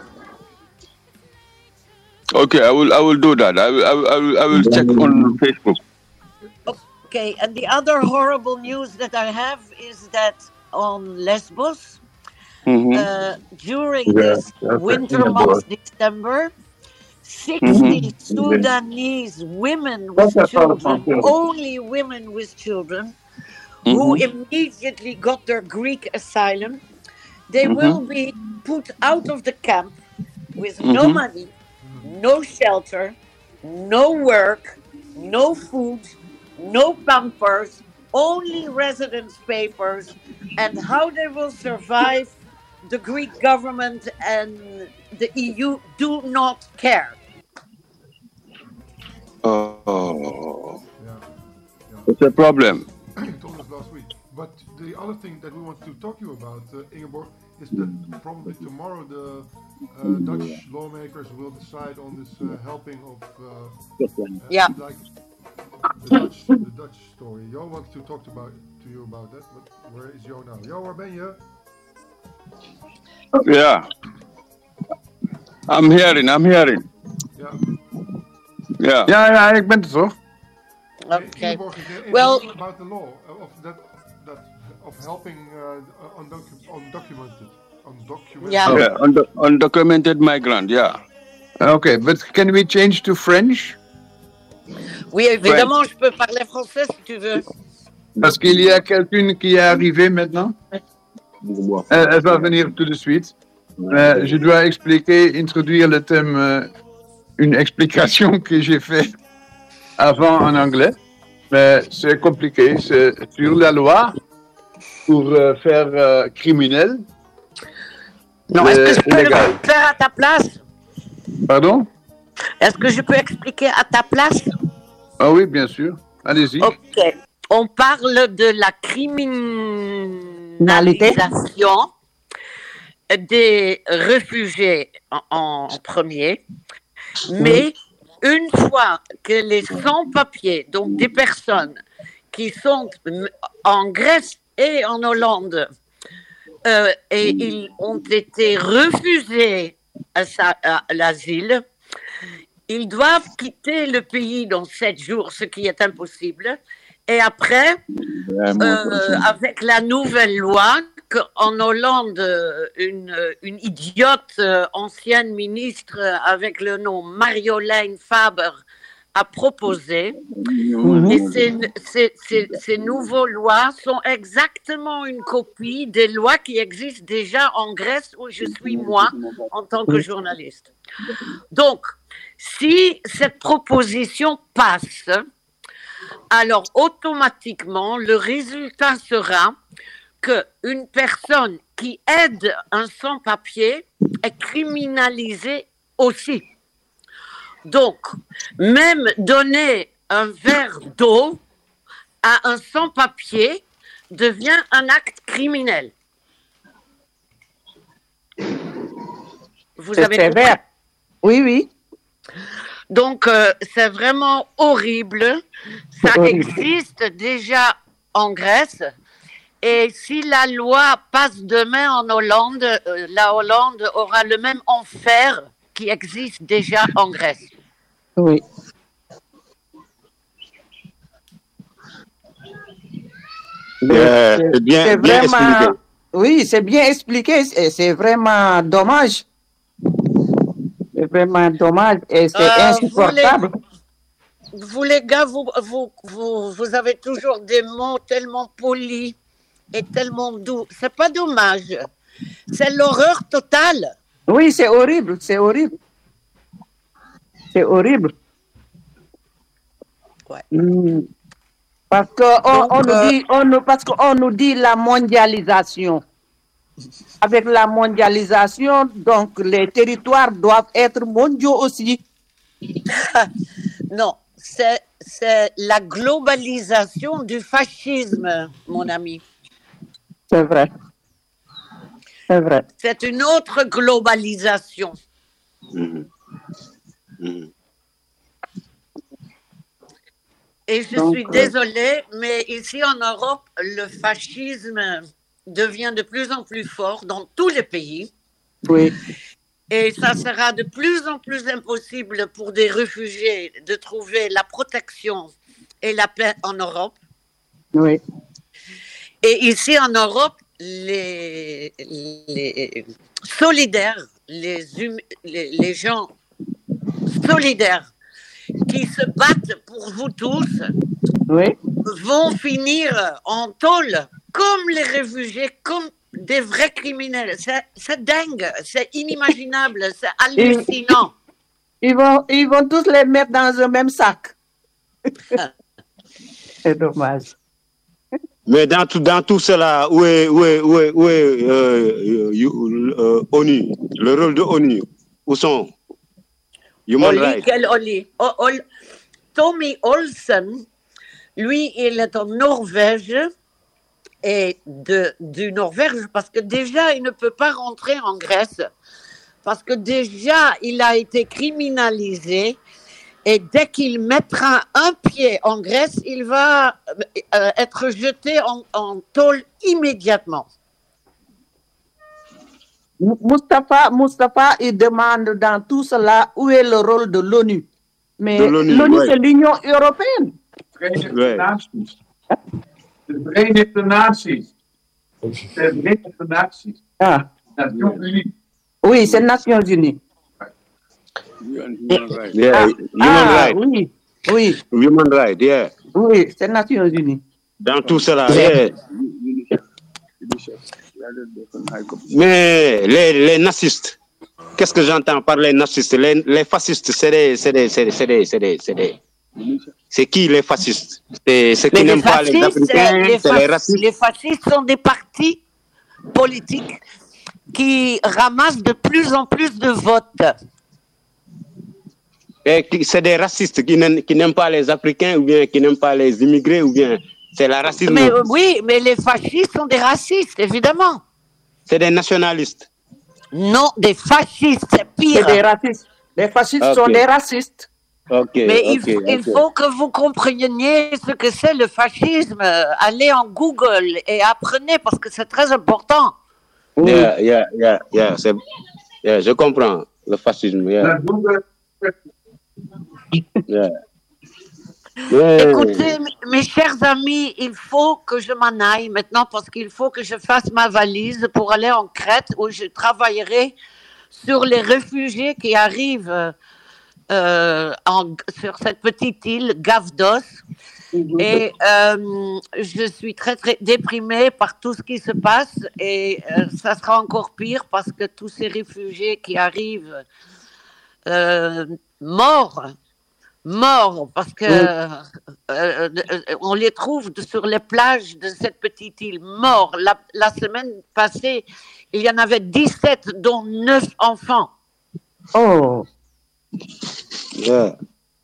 S7: Okay, I will. I will do that. I will. I will. I will, I will check on Facebook.
S8: Okay, and the other horrible news that I have is that on Lesbos,
S7: Mhm.
S8: uh, during
S7: Yeah,
S8: this
S7: that's
S8: winter
S7: it.
S8: month, December, sixty
S7: Mhm.
S8: Sudanese women with children, only women with children, who
S7: Mhm.
S8: immediately got their Greek asylum, they
S7: Mhm.
S8: will be put out of the camp with no
S7: Mhm.
S8: money, no shelter, no work, no food, no pampers, only residence papers, and how they will survive, the Greek government and the E U do not care.
S7: Oh,
S3: Yeah, yeah.
S7: it's a problem.
S3: You told us last week. But the other thing that we want to talk to you about, uh, Ingeborg, is that probably tomorrow the uh, Dutch lawmakers will decide on this uh, helping of uh, uh,
S8: Yeah.
S3: like the Dutch, the Dutch story. Jo wants to talk about to you about that, but where is Jo now? Jo, waar ben je?
S7: Yeah. I'm hearing. I'm hearing.
S3: Ja.
S7: Yeah.
S2: Ja, ja, ik ben er toch?
S8: Okay.
S3: Ingeborg, is there anything
S8: Well-
S3: about the law of that that of helping uh, undocu- undocumented, undocumented.
S8: Yeah.
S7: Yeah. Undo- undocumented migrant. Yeah.
S2: Okay, but can we change to French?
S8: Oui, évidemment, je peux parler français si tu veux.
S2: Parce qu'il y a quelqu'un qui est arrivé maintenant. Euh, elle va venir tout de suite. Euh, je dois expliquer, introduire le thème, euh, une explication que j'ai fait avant en anglais. Mais c'est compliqué, c'est sur la loi pour euh, faire euh, criminel.
S8: Non, est-ce que je peux
S2: illégal.
S8: le faire à ta place?
S2: Pardon?
S8: Est-ce que je peux expliquer à ta place?
S2: Ah oui, bien sûr. Allez-y.
S8: Ok. On parle de la criminalisation des réfugiés en, en premier, mais une fois que les sans-papiers, donc des personnes qui sont en Grèce et en Hollande, euh, et ils ont été refusés à, sa, à l'asile. Ils doivent quitter le pays dans sept jours, ce qui est impossible. Et après, euh, avec la nouvelle loi, qu'en Hollande, une, une idiote euh, ancienne ministre avec le nom Marjolein Faber a proposé, et ces, ces, ces, ces nouvelles lois sont exactement une copie des lois qui existent déjà en Grèce, où je suis moi, en tant que journaliste. Donc, si cette proposition passe, alors automatiquement, le résultat sera qu'une personne qui aide un sans-papier est criminalisée aussi. Donc, même donner un verre d'eau à un sans-papier devient un acte criminel. Vous
S9: C'est
S8: avez
S9: sévère.
S8: compris?
S9: Oui, oui.
S8: Donc, euh, c'est vraiment horrible. Ça
S9: Horrible.
S8: existe déjà en Grèce. Et si la loi passe demain en Hollande, euh, la Hollande aura le même enfer qui existe déjà en Grèce.
S9: Oui.
S1: Euh,
S9: C'est-
S1: c'est bien,
S9: c'est
S1: bien
S9: vraiment,
S1: expliqué.
S9: oui, c'est bien expliqué. et C'est vraiment dommage. C'est vraiment dommage et c'est
S8: Euh,
S9: insupportable.
S8: Vous, vous les gars, vous, vous, vous, vous avez toujours des mots tellement polis et tellement doux. C'est pas dommage. C'est l'horreur totale.
S9: Oui, c'est horrible, c'est horrible. C'est horrible.
S8: Ouais.
S9: Mm. Parce qu'on on
S8: Donc,
S9: nous
S8: euh,
S9: dit, on nous, parce qu'on nous dit la mondialisation. Avec la mondialisation, donc les territoires doivent être mondiaux aussi.
S8: non, c'est, c'est la globalisation du fascisme, mon ami.
S9: C'est vrai. C'est vrai.
S8: C'est une autre globalisation.
S1: Mhm. Mhm.
S8: Et je
S9: Donc,
S8: suis
S9: euh,
S8: désolée, mais ici en Europe, le fascisme devient de plus en plus fort dans tous les pays.
S9: Oui.
S8: Et ça sera de plus en plus impossible pour des réfugiés de trouver la protection et la paix en Europe.
S9: Oui.
S8: Et ici en Europe, les, les solidaires, les, hum- les, les gens solidaires qui se battent pour vous tous
S9: Oui.
S8: vont finir en tôle comme les réfugiés, comme des vrais criminels. C'est, c'est dingue, c'est inimaginable, c'est hallucinant.
S9: Ils vont, ils vont tous les mettre dans un même sac. C'est dommage.
S1: Mais dans tout, dans tout cela, où est, où est, où est, où est euh, you- euh, ONU, le rôle de ONU, où sont Human
S8: Oli,
S1: Rights?
S8: quel Oli? O- Ol- Tommy Olsen, lui, il est en Norvège et de, du Norvège parce que déjà, il ne peut pas rentrer en Grèce parce que déjà, il a été criminalisé et dès qu'il mettra un pied en Grèce, il va euh, être jeté en, en tôle immédiatement.
S9: Mou- Moustapha, Moustapha, il demande dans tout cela où est le rôle de l'ONU. Mais
S1: De l'ONU,
S9: l'ONU,
S1: ouais.
S9: c'est l'Union européenne.
S1: Ouais.
S2: Naties. De Verenigde Naties. De Verenigde Naties.
S9: Ah.
S2: Nations Unies.
S9: Oui, c'est Nations Unies.
S7: Human rights.
S1: Yeah,
S9: Ah,
S1: Human
S9: ah,
S1: Rights.
S9: oui, oui,
S1: Human Rights, yeah.
S9: oui, c'est Nations Unies.
S1: Dans tout cela, yeah. Mais les, les nazistes, qu'est-ce que j'entends par les nazistes? Les, les fascistes, c'est des, c'est des, c'est des, c'est des, c'est des, c'est des- c'est qui les fascistes? C'est ceux qui
S8: Mais les
S1: n'aiment pas les
S8: fascistes, c'est-
S1: Africains,
S8: les
S1: c'est
S8: fas-
S1: les racistes.
S8: les fascistes sont des partis politiques qui ramassent de plus en plus de votes.
S1: Et qui- c'est des racistes qui n'aiment, qui n'aiment pas les Africains ou bien qui n'aiment pas les immigrés ou bien c'est la racisme.
S8: Mais euh, oui, mais les fascistes sont des racistes, évidemment.
S1: C'est des nationalistes.
S8: Non, des fascistes, c'est
S9: C'est
S8: pire.
S9: des racistes. Les fascistes
S1: Ok.
S9: sont des racistes.
S1: Ok.
S8: Mais il,
S1: ok,
S8: f- il
S1: ok.
S8: faut que vous compreniez ce que c'est le fascisme. Euh, Allez en Google et apprenez parce que c'est très important.
S1: Yeah, yeah, yeah, yeah, c'est, yeah, je comprends le fascisme, yeah. Yeah. Yeah.
S8: Écoutez, mes chers amis, il faut que je m'en aille maintenant parce qu'il faut que je fasse ma valise pour aller en Crète où je travaillerai sur les réfugiés qui arrivent euh, en, sur cette petite île, Gavdos. Et euh, je suis très, très déprimée par tout ce qui se passe et euh, ça sera encore pire parce que tous ces réfugiés qui arrivent euh, morts, morts, parce que euh, euh, on les trouve sur les plages de cette petite île, morts. La, la semaine passée, il y en avait dix-sept, dont neuf enfants.
S9: Oh.
S1: Yeah.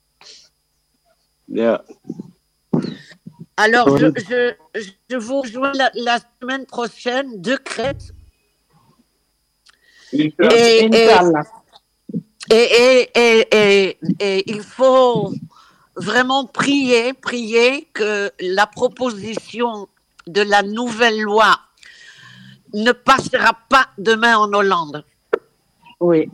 S1: Yeah.
S8: Alors, je, je, je vous rejoins la, la semaine prochaine de Crète. Et, et, et, et, et, et, et il faut vraiment prier, prier que la proposition de la nouvelle loi ne passera pas demain en Hollande.
S9: Oui.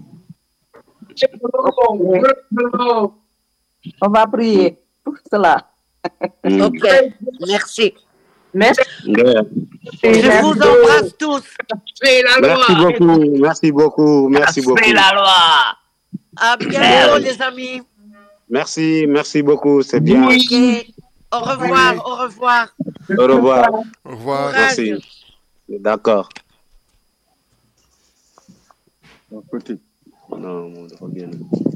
S9: On va prier pour cela.
S8: Ok, merci.
S9: Merci.
S1: Yeah.
S8: Je vous embrasse tous.
S1: Merci beaucoup, merci beaucoup, merci beaucoup.
S8: la loi. À bientôt, les amis.
S1: Merci, merci beaucoup, c'est bien.
S8: Ok. Au revoir, au revoir.
S1: Au revoir.
S3: Au revoir.
S1: Merci. D'accord. Non, on doit bien.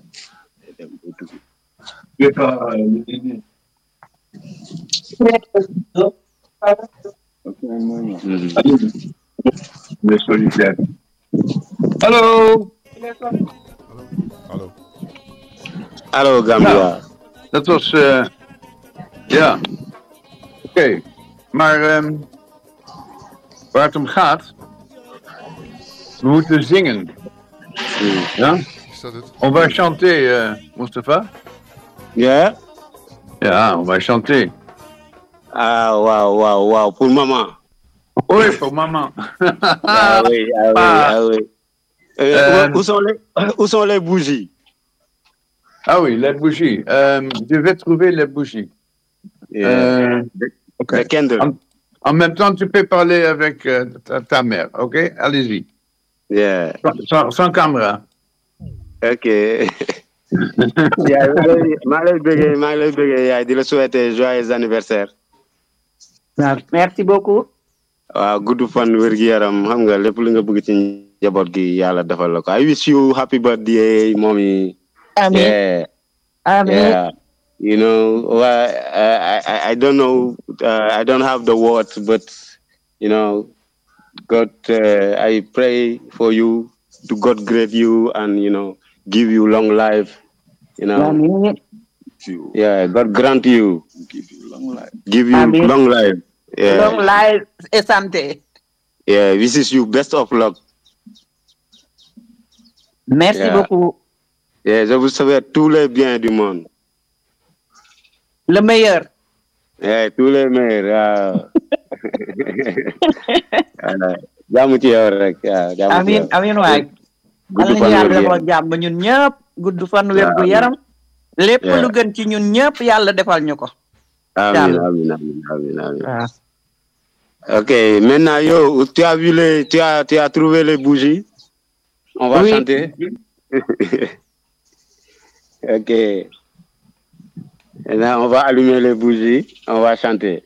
S2: Hallo.
S3: Hallo.
S1: Hallo, Gambia.
S2: Nou, dat was, uh, ja. Oké, okay. Maar um, waar het om gaat, we moeten zingen. Ja?
S3: Is dat het?
S2: On va chanter, uh, Mustafa.
S1: Ja?
S2: Ja, on va chanter.
S1: Ah, wauw, wauw, wauw. Pour maman.
S2: Oui, pour maman.
S1: Ah oui, ah oui, ah oui. Euh,
S2: Euh,
S1: où, sont les, où sont les bougies?
S2: Ah oui, les bougies. Euh, je vais trouver les bougies.
S1: Yeah.
S2: Euh, ok.
S1: Les candles.
S2: En, en même temps, tu peux parler avec euh, ta, ta mère, ok? Allez-y.
S1: Yeah.
S2: Sans, sans caméra.
S1: Ok. Yeah, maa ngi lay bëggee maa ngi lay bëggee yaay di la souhaiter joyeux anniversaire.
S9: Merci beaucoup.
S1: waaw gudd fan wér gi yaram xam nga lépp lu nga bëgg ci njaboot gi yàlla defal la ko. I wish you happy birthday, mommy.
S9: Amen.
S1: Yeah.
S9: Amen.
S1: Yeah. You know, well, I, I I don't know, uh, I don't have the words, but you know, God, uh, I pray for you to God grant you and you know give you long life. You know.
S9: Amen.
S1: Yeah, God grant you. Give you long life. Give you
S9: Amen.
S1: long life. Yeah.
S9: Long life et santé.
S1: Yeah, this is you best of luck.
S9: Merci
S1: Yeah.
S9: beaucoup.
S1: Yeah, je vous souhaite tous les biens du monde.
S9: Le meilleur.
S1: Yeah, tous les meilleurs. Waaw. Jaamu ci yow rek. Waaw, jaamu ci
S9: Amin,
S1: yow.
S9: amin waay.
S1: Gudd
S9: Yal
S1: fan
S9: nañu yàlla
S1: wér gu
S9: defal jàmm ñun ñëpp. Gudd fan wér gu
S1: Amiin.
S9: yaram. Lépp
S1: Yeah.
S9: lu gën ci ñun ñëpp yàlla defal ñu ko.
S1: Amin,
S9: Yàlla.
S1: amin, amin, amin, amin.
S9: Waaw.
S1: Ok, maintenant, yo, tu as vu les, tu as, tu as trouvé les bougies? On va
S9: Oui.
S1: chanter. Ok. Maintenant, on va allumer les bougies. On va chanter.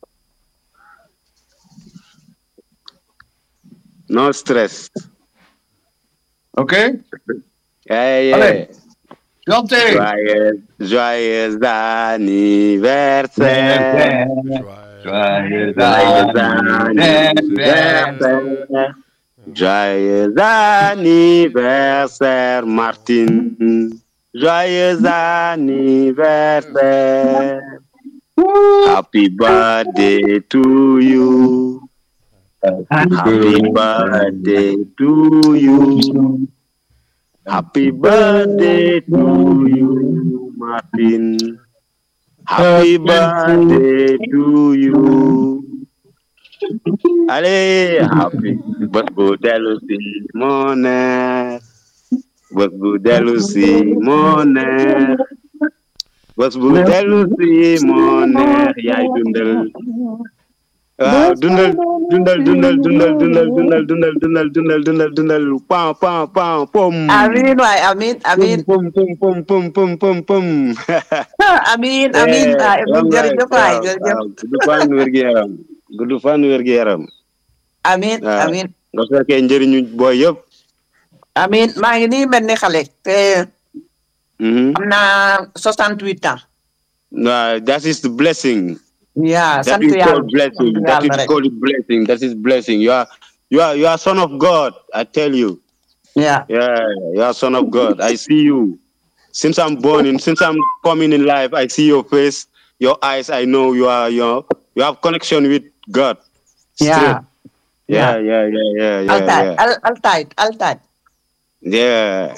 S1: No stress.
S2: Ok?
S1: Yeah, yeah.
S2: Allez. Chantez.
S1: Joyeux, joyeux anniversaire.
S2: Joyeux
S1: Joyeux anniversaire. Joyeux anniversaire, Martine. Joyeux anniversaire. Happy birthday to you. Happy birthday to you. Happy birthday to you, Martin. Happy birthday to you. Allez, happy. Bës bu dellu si moo neex. Bës bu dellu si moo neex. Bës bu dellu si moo neex. Yaay dundal. Waaw dundal dundal dundal dundal dundal dundal dundal dundal dundal dundal dundal pam pam pam pom.
S9: Amin waay amin amin.
S1: Pom pom pom pom pom pom pom.
S9: Amin amin waay jërëjëf waay jërëjëf.
S1: Gudd fan wérgu yaram. Gudd fan wérgu yaram.
S9: Amin amin.
S1: Nga fekkee njëriñu booy yëpp.
S9: Amin maa ngi nii mel ni xale te am naa soixante-huit ans.
S1: Nah, that is the blessing.
S9: Yeah,
S1: that is called blessing. That is called blessing. That is blessing. You are, you are, you are son of God. I tell you.
S9: Yeah.
S1: Yeah, you are son of God. I see you. Since I'm born in, since I'm coming in life, I see your face, your eyes. I know you are, you know, you have connection with God.
S9: Yeah.
S1: Yeah, yeah, yeah, yeah, yeah.
S9: Altijd,
S1: yeah.
S9: altijd, altijd.
S1: Yeah.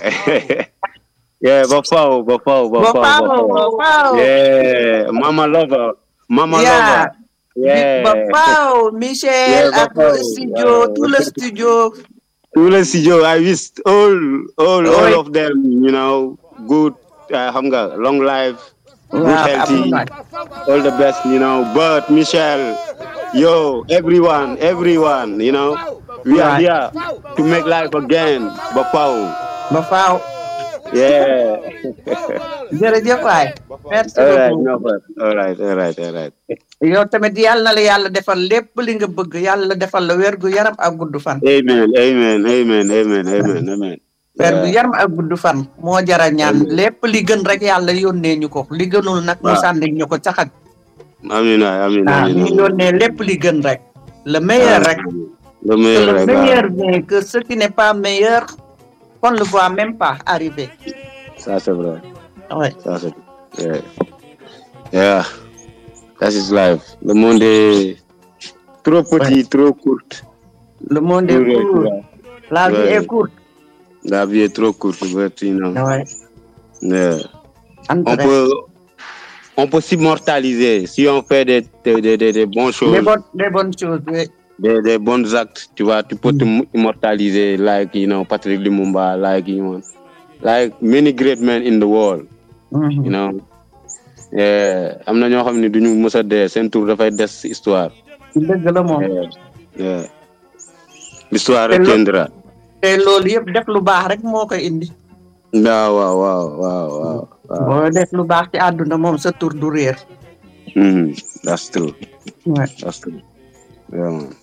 S1: Yeah, Bafao, Bafao, Bafao,
S9: Bafao, Bafao.
S1: Yeah, Mama Lover, Mama
S9: Yeah.
S1: Lover. Yeah.
S9: Bafao, Michel,
S1: Yeah,
S9: ak
S1: Bafao.
S9: studio, tout le studio.
S1: Tout le studio, I wish all, all, all
S9: Oui.
S1: of them, you know, good, uh, hunger, long life, good
S9: Wow,
S1: healthy,
S9: Abdullah.
S1: all the best, you know. But Michelle, yo, everyone, everyone, you know, we are
S9: Right.
S1: here to make life again, Bafao.
S9: Bafao.
S1: Yeah.
S9: Jërëjëf waay. Merci
S1: All right,
S9: beaucoup.
S1: no, but all right, all right, all right.
S9: Yow tamit yàlla na la yàlla defal lépp li nga bëgg yàlla defal la wér gu yaram ak gudd fan.
S1: Amen, amen, amen, amen, amen, amen.
S9: wér gu yaram ak gudd fan moo jara ñaan lépp li gën rek yàlla yónnee ñu ko li gënul nag mu
S1: Waaw.
S9: sànni ñu ko caxat.
S1: Amin, amin,
S9: ah
S1: amin.
S9: ñu yónnee lépp li gën rek. Le meilleur rek.
S1: Le
S9: Que
S1: meilleur,
S9: le
S1: right,
S9: meilleur vient, que ce qui n'est pas meilleur, qu'on ne le voit même pas arriver.
S1: ça c'est vrai.
S9: Ouais.
S1: Ça c'est yeah. Yeah. That is life. Le monde est trop petit, trop court.
S9: Le monde est
S1: Ouais,
S9: court.
S1: ouais.
S9: La vie
S1: Ouais.
S9: est courte.
S1: La vie est trop courte, but you know.
S9: Ouais.
S1: Yeah. On
S9: Entre-
S1: peut, on peut s'immortaliser si on fait des, des, des, des, des bonnes choses,
S9: Des bonnes, des bonnes choses, oui.
S1: des, des bons actes. Tu vois, tu peux t'immortaliser, like you know, Patrick Lumumba, like you know, like many great men in the world. You know. Yeah. am na ñoo xam ne duñu mës a dee seen tour dafay des ci histoire.
S9: dëgg la moom.
S1: Yeah. Yeah. L'histoire
S9: Te lo-
S1: retiendra.
S9: te loolu yëpp def lu baax rek moo koy indi.
S1: waaw waaw waaw waaw waaw waaw.
S9: boo def lu baax ci àdduna moom sa tur du réer.
S1: Mhm. That's true.
S9: Ouais.
S1: That's true. Yeah, man.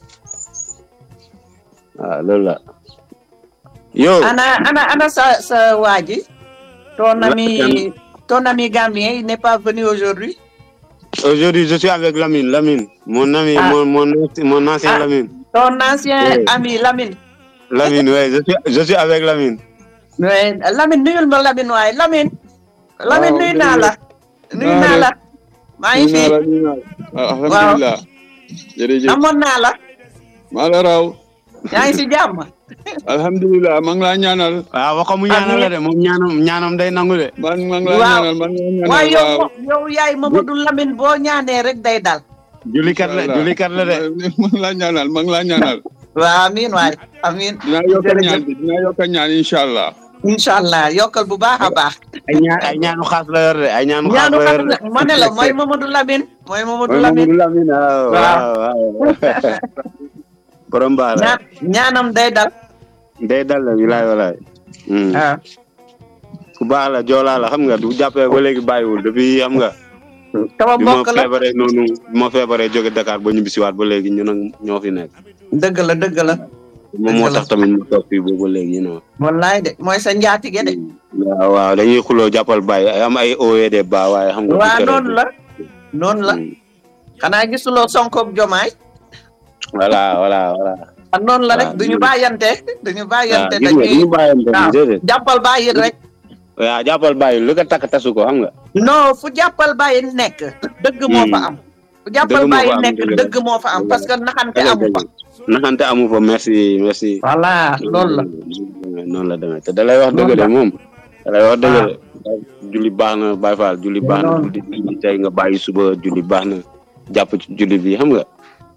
S1: Ah, loolu la. Yo.
S9: ana ana ana sa sa waa ji. ton ami ton ami gambien il n'est pas venu aujourd'hui.
S1: Aujourd'hui, je suis avec Lamine. Lamine, mon ami,
S9: Ah.
S1: mon, mon, mon ancien
S9: Ah.
S1: Lamine.
S9: ton ancien
S1: Oui.
S9: ami Lamine.
S1: Lamine, ouais, je suis, je suis avec Lamine.
S9: mais Lamine nuyul ma Lamine waaye Lamine. Lamine
S7: Waaw,
S9: nuyu naa la. nuyu naa la. maa ngi fi.
S7: alhamdulilah. jërëjëf.
S9: amoon naa la.
S7: maa la raw.
S9: yaa ngi si jàmm.
S7: alhamdulilah maa ngi laa ñaanal.
S1: waaw wax ko mu ñaanal la de moom ñaanam ñaanam day nangu de.
S7: man maa ngi laa
S9: Waaw.
S7: ñaanal man maa ñaanal
S9: waaye yow
S7: waaw.
S9: mo- yow yaay Mamadou Lamine boo ñaanee rek day dal.
S1: Julikat la julikat la de.
S7: maa ngi laa ñaanal maa ngi laa ñaanal.
S9: waaw amiin waay amiin.
S7: dinaa yokk a ñaan bi dinaa yokk a ñaan incha allah.
S9: incha allah yokkal bu baax a baax.
S1: ay ñaan ay ñaanu xaas la yor de ay ñaanu xaas
S9: ñaanu
S1: la
S9: xam
S1: yor de.
S9: ne ma ne la mooy Mamadou Lamine. mooy Mamadou
S1: Mooy
S9: Lamine.
S1: Mamadou Lamine waaw
S9: Waaw.
S1: waaw waaw. borom baax la.
S9: ñaan ñaanam day dal.
S1: day dal la wilaay walaay. Hmm.
S9: waaw.
S1: ku baax la joolaa la xam nga du jàppee ba léegi bàyyiwul depuis xam nga.
S9: sama
S1: bi ma
S9: mbokk la
S1: feebaree noonu bi ma feebaree jóge Dakar ba ñibbisiwaat ba léegi ñu nag ñoo fi nekk.
S9: dëgg la dëgg la.
S1: moom moo tax tamit mu toog fii boobu ba léegi you know.
S9: wallaay de mooy sa njaatige de.
S1: waaw waaw dañuy xuloo jàppal bàyyi am ay O E D ba waaye xam nga.
S9: waaw
S1: du tere.
S9: noonu la. noonu la. xanaa gisuloo Sonko ak Jomaay.
S1: voilà voilà voilà.
S9: ak noonu la rek
S1: waaw,
S9: duñu
S1: gis nga.
S9: bàyyante. duñu bàyyante
S1: gis nga duñu bàyyante
S9: waaw
S1: déedéet.
S9: jàppal bàyyi rek.
S1: waaw jàppal bàyyi lu ko takk tasu ko xam nga.
S9: non fu jàppal bàyyi nekk. dëgg moo fa am. fu jàppal
S1: Dëgg moo
S9: bàyyi
S1: fa am,
S9: nekk
S1: dëgg la.
S9: dëgg moo fa am parce que naxante amu fa.
S1: naxante amu fa merci merci.
S9: voilà loolu la.
S1: noonu la demee te da lay wax dëgg de moom. da lay wax dëgg de. julli baax na Baye Fall julli baax na julli julli tey nga bàyyi suba julli baax na jàpp ci julli bi xam nga.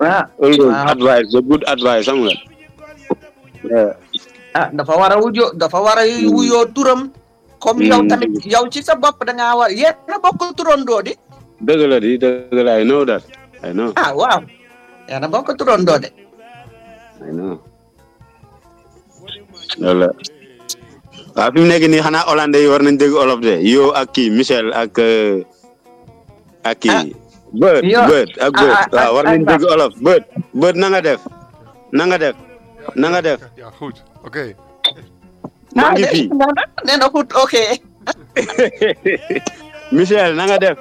S9: ah
S1: Always
S9: waaw.
S1: advice, the good advice, xam nga. Yeah.
S9: ah dafa war a wujjo dafa war a wuyoo turam comme yow tamit yow ci sa bopp da ngaa war yéen a bokk turandoo di
S1: Dëgg la di, dëgg la, I know that. I know.
S9: ah waaw yéen a bokk turandoo de
S1: I know. Loolu la. waaw fi mu nekk nii xanaa Hollande yi war nañ dégg olof de yow ak kii Michel ak euh, ak kii Bert
S9: yo-
S1: Bert ak
S9: ah,
S1: Bert
S9: ah,
S1: waaw war
S9: ah,
S1: nañ
S9: ah.
S1: dégg olof Bert Bert na nga def na nga def na nga def
S3: Ja, goed. Oké.
S1: maa ngi
S9: ah
S1: fi
S9: nee na nee na goed ok
S1: Michel na nga def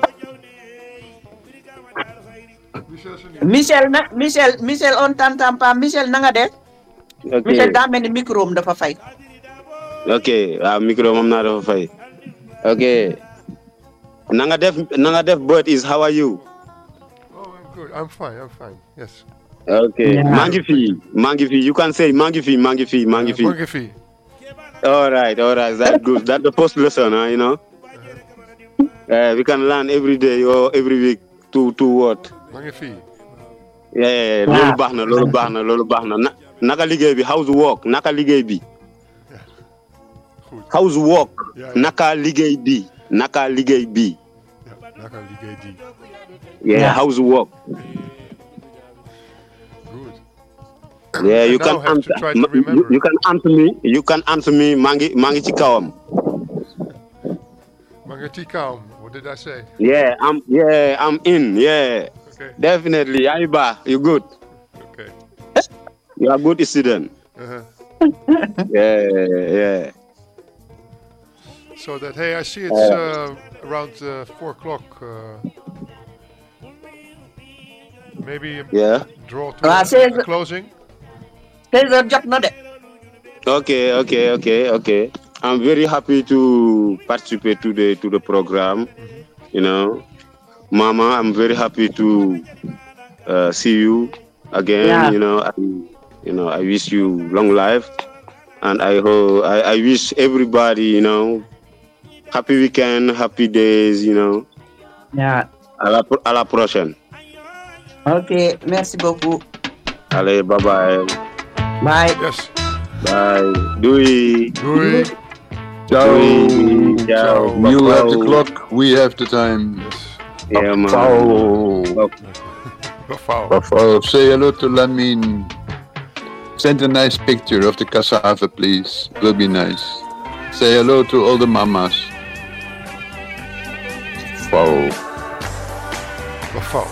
S9: Michel na Michel Michel on t'entend pas Michel na nga def
S1: ok
S9: Michel daa mel ni micro am dafa fay
S1: ok waaw micro moom naa dafa fay ok na nga def na nga def Bert is how are you
S3: Oh, I'm good. I'm fine. I'm fine. Yes.
S1: ok
S9: Yeah.
S1: maa ngi fi maa ngi fi you can say maa ngi fi maa ngi fi maa ngi fi
S3: Morgen.
S1: all right all right that's good that's the first lesson huh, you know uh, we can learn every day or every week two two words
S3: Morgen.
S1: yeah loolu baax na loolu baax na loolu baax na na naka liggéey bi how's work naka liggéey bi
S3: Goed.
S1: how's work
S3: Ja, ja.
S1: naka liggéey bi naka liggéey bi
S3: Ja, naka liggéey di.
S1: yeah
S9: Yeah.
S1: how's work
S3: Good.
S1: yeah you
S3: I
S1: can
S3: now have to
S1: answer
S3: try to
S1: ma- you,
S3: remember.
S1: you can answer me you can answer me maa ngi maa ngi ci kawam
S3: Morgen kalm. What did I say?
S1: yeah I'm yeah I'm in yeah
S3: Okay.
S1: definitely yaa ngi baax you good
S3: Okay.
S1: you are good student
S3: Uh-huh.
S1: yeah yeah
S3: So that, hey, I see it's uh, around uh, four o'clock. Uh, maybe
S1: yeah
S3: draw to
S9: Ah,
S3: a
S9: says-
S3: closing.
S9: seize heures jot na de
S1: Okay, okay, okay, okay. I'm very happy to participate to the to the program. You know, Mama, I'm very happy to uh, see you again.
S9: Yeah.
S1: You know, and, you know, I wish you long life, and I hope I, I wish everybody, you know, happy weekend, happy days. You know,
S9: yeah.
S1: à la pro- à la prochaine.
S9: ok merci beaucoup
S1: Allez, bye bye,
S9: bye
S3: Yes.
S1: bye. Doei.
S3: Doei.
S2: Ciao.
S1: Doei. Ciao.
S2: You have the
S1: Bye.
S2: clock, we have the time.
S1: Yeah, man.
S2: Ciao.
S3: Mevrouw.
S2: Buffalo. Say hello to Lamine. Send a nice picture of the cassava, please. Will be nice. Say hello to all the mamas. Wow.
S3: Mevrouw.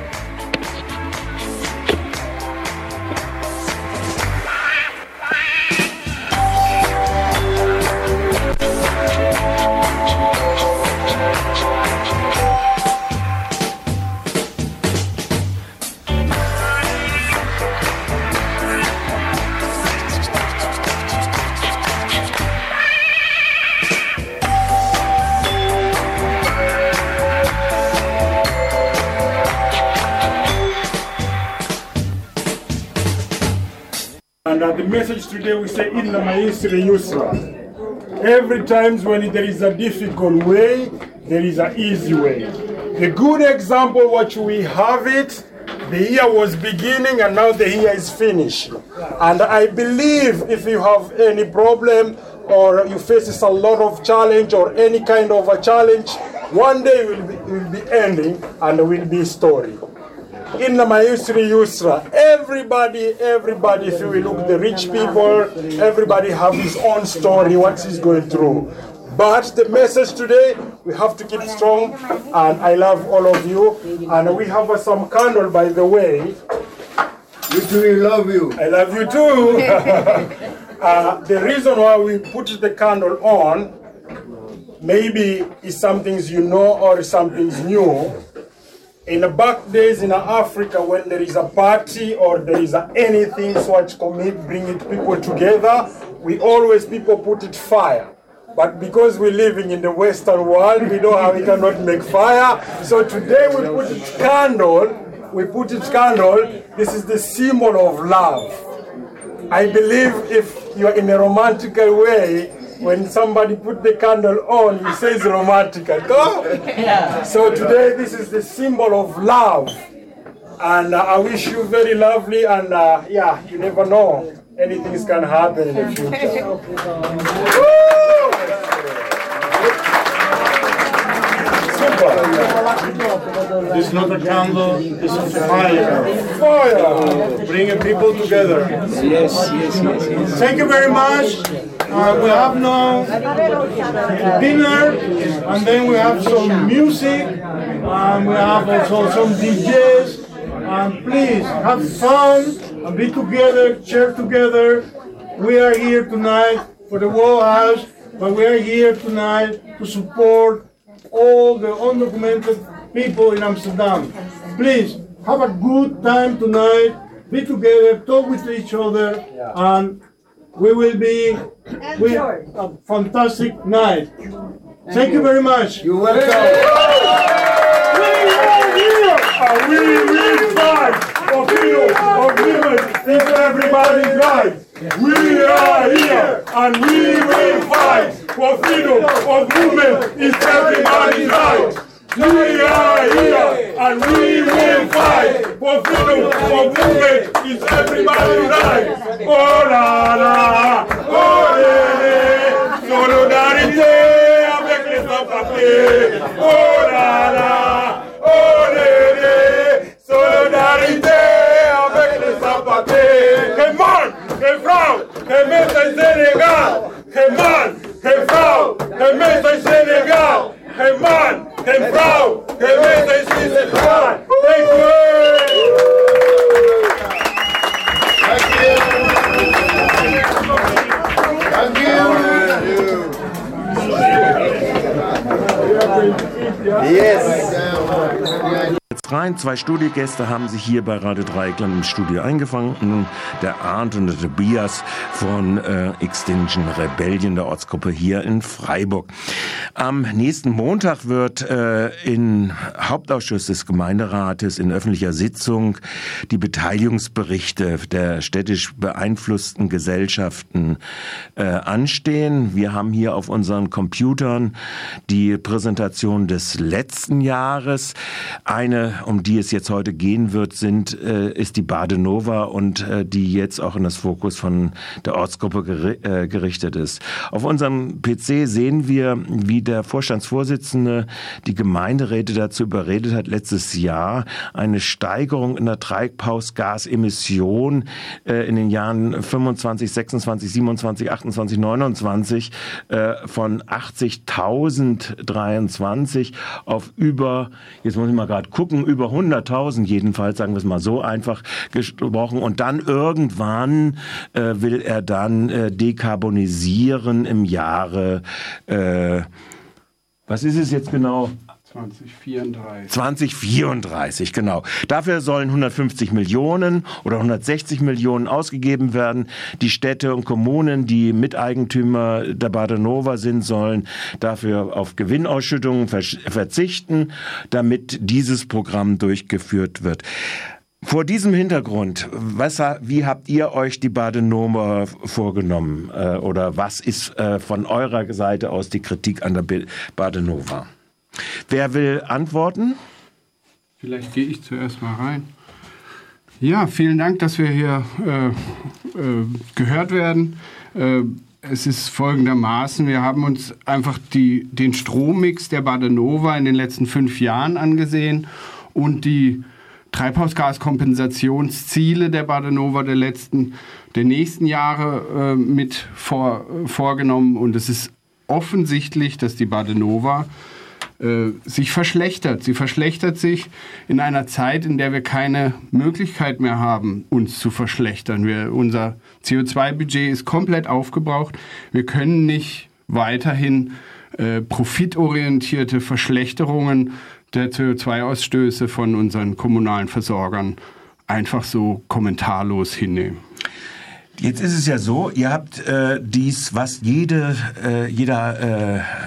S5: And uh, the message today we say in the Maestri Yusra. Every time when there is a difficult way, there is an easy way. The good example what we have it, the year was beginning and now the year is finished. And I believe if you have any problem or you face a lot of challenge or any kind of a challenge, one day will be, will be ending and will be story. In the Mayusri Yusra, everybody, everybody, if you will look, the rich people, everybody have his own story, what he's going through. But the message today, we have to keep strong, and I love all of you. And we have uh, some candle, by the way.
S6: You too, we love you.
S5: I love you too. uh, the reason why we put the candle on, maybe is some things you know or something's new. In the back days in Africa, when there is a party or there is a anything so much commit, bring it people together, we always people put it fire. But because we're living in the Western world, we know how we cannot make fire. So today we put it candle. We put it candle. This is the symbol of love. I believe if you're in a romantical way, when somebody put the candle on, he says romantical. Go? Yeah. So today this is the symbol of love. And uh, I wish you very lovely, and uh, yeah, you never know, anything can happen in the future.
S6: This is not a candle, this is fire. Fire! Bringing people together.
S10: Yes, yes, yes, yes.
S6: Thank you very much. Uh, we have now dinner, and then we have some music, and we have also some D Js. And please have fun and be together, share together. We are here tonight for the World House, but we are here tonight to support all the undocumented people in Amsterdam. Please have a good time tonight, be together, talk with each other, and we will be with a fantastic night. Thank, Thank you. you very much.
S10: You're welcome.
S5: We are here, and we will fight for freedom of women if everybody's right. We are here, and we will fight for freedom of movement is everybody's right. We are here, and we will fight for freedom of movement is everybody's right. Oh la la, oh lele, solidarité avec les sans-papiers. Oh la la, oh lele, solidarité avec les sans-papiers. Hey man, hey Frau, hey Messe Sénégal. Hey man, hey Frau, hey Messe Sénégal. Hey man, hey Frau, hey Messe Sénégal. Thank you.
S6: Thank you.
S10: Yes.
S11: Jetzt rein, zwei Studiogäste haben sich hier bei Radio Dreieckland im Studio eingefangen. Nun der Arndt und der Tobias von äh, Extinction Rebellion, der Ortsgruppe hier in Freiburg. Am nächsten Montag wird äh, im Hauptausschuss des Gemeinderates in öffentlicher Sitzung die Beteiligungsberichte der städtisch beeinflussten Gesellschaften äh, anstehen. Wir haben hier auf unseren Computern die Präsentation des letzten Jahres. Eine, um die es jetzt heute gehen wird, sind, äh, ist die Badenova und äh, die jetzt auch in das Fokus von der Ortsgruppe geri- äh, gerichtet ist. Auf unserem P C sehen wir, wie der Vorstandsvorsitzende die Gemeinderäte dazu überredet hat, letztes Jahr eine Steigerung in der Treibhausgasemission äh, in den Jahren fünfundzwanzig, sechsundzwanzig, siebenundzwanzig, achtundzwanzig, neunundzwanzig äh, von achtzigtausenddreiundzwanzig auf über, jetzt muss ich mal gerade gucken, über hunderttausend jedenfalls, sagen wir es mal so einfach gesprochen. Und dann irgendwann äh, will er dann äh, dekarbonisieren im Jahre, äh, was ist es jetzt genau?
S12: zwanzig vierunddreißig.
S11: zwanzig vierunddreißig, genau. Dafür sollen hundertfünfzig Millionen oder hundertsechzig Millionen ausgegeben werden. Die Städte und Kommunen, die Miteigentümer der Badenova sind, sollen dafür auf Gewinnausschüttungen verzichten, damit dieses Programm durchgeführt wird. Vor diesem Hintergrund, was, wie habt ihr euch die Badenova vorgenommen? Äh, oder was ist äh, von eurer Seite aus die Kritik an der Badenova? Wer will antworten?
S12: Vielleicht gehe ich zuerst mal rein. Ja, vielen Dank, dass wir hier äh, äh, gehört werden. Äh, es ist folgendermaßen, wir haben uns einfach die, den Strommix der Badenova in den letzten fünf Jahren angesehen und die Treibhausgaskompensationsziele der Badenova der letzten, der nächsten Jahre äh, mit vor, äh, vorgenommen. Und es ist offensichtlich, dass die Badenova äh, sich verschlechtert. Sie verschlechtert sich in einer Zeit, in der wir keine Möglichkeit mehr haben, uns zu verschlechtern. Wir, unser C O zwei Budget ist komplett aufgebraucht. Wir können nicht weiterhin äh, profitorientierte Verschlechterungen der C O zwei Ausstöße von unseren kommunalen Versorgern einfach so kommentarlos hinnehmen.
S11: Jetzt ist es ja so, ihr habt äh, dies, was jede, äh, jeder äh,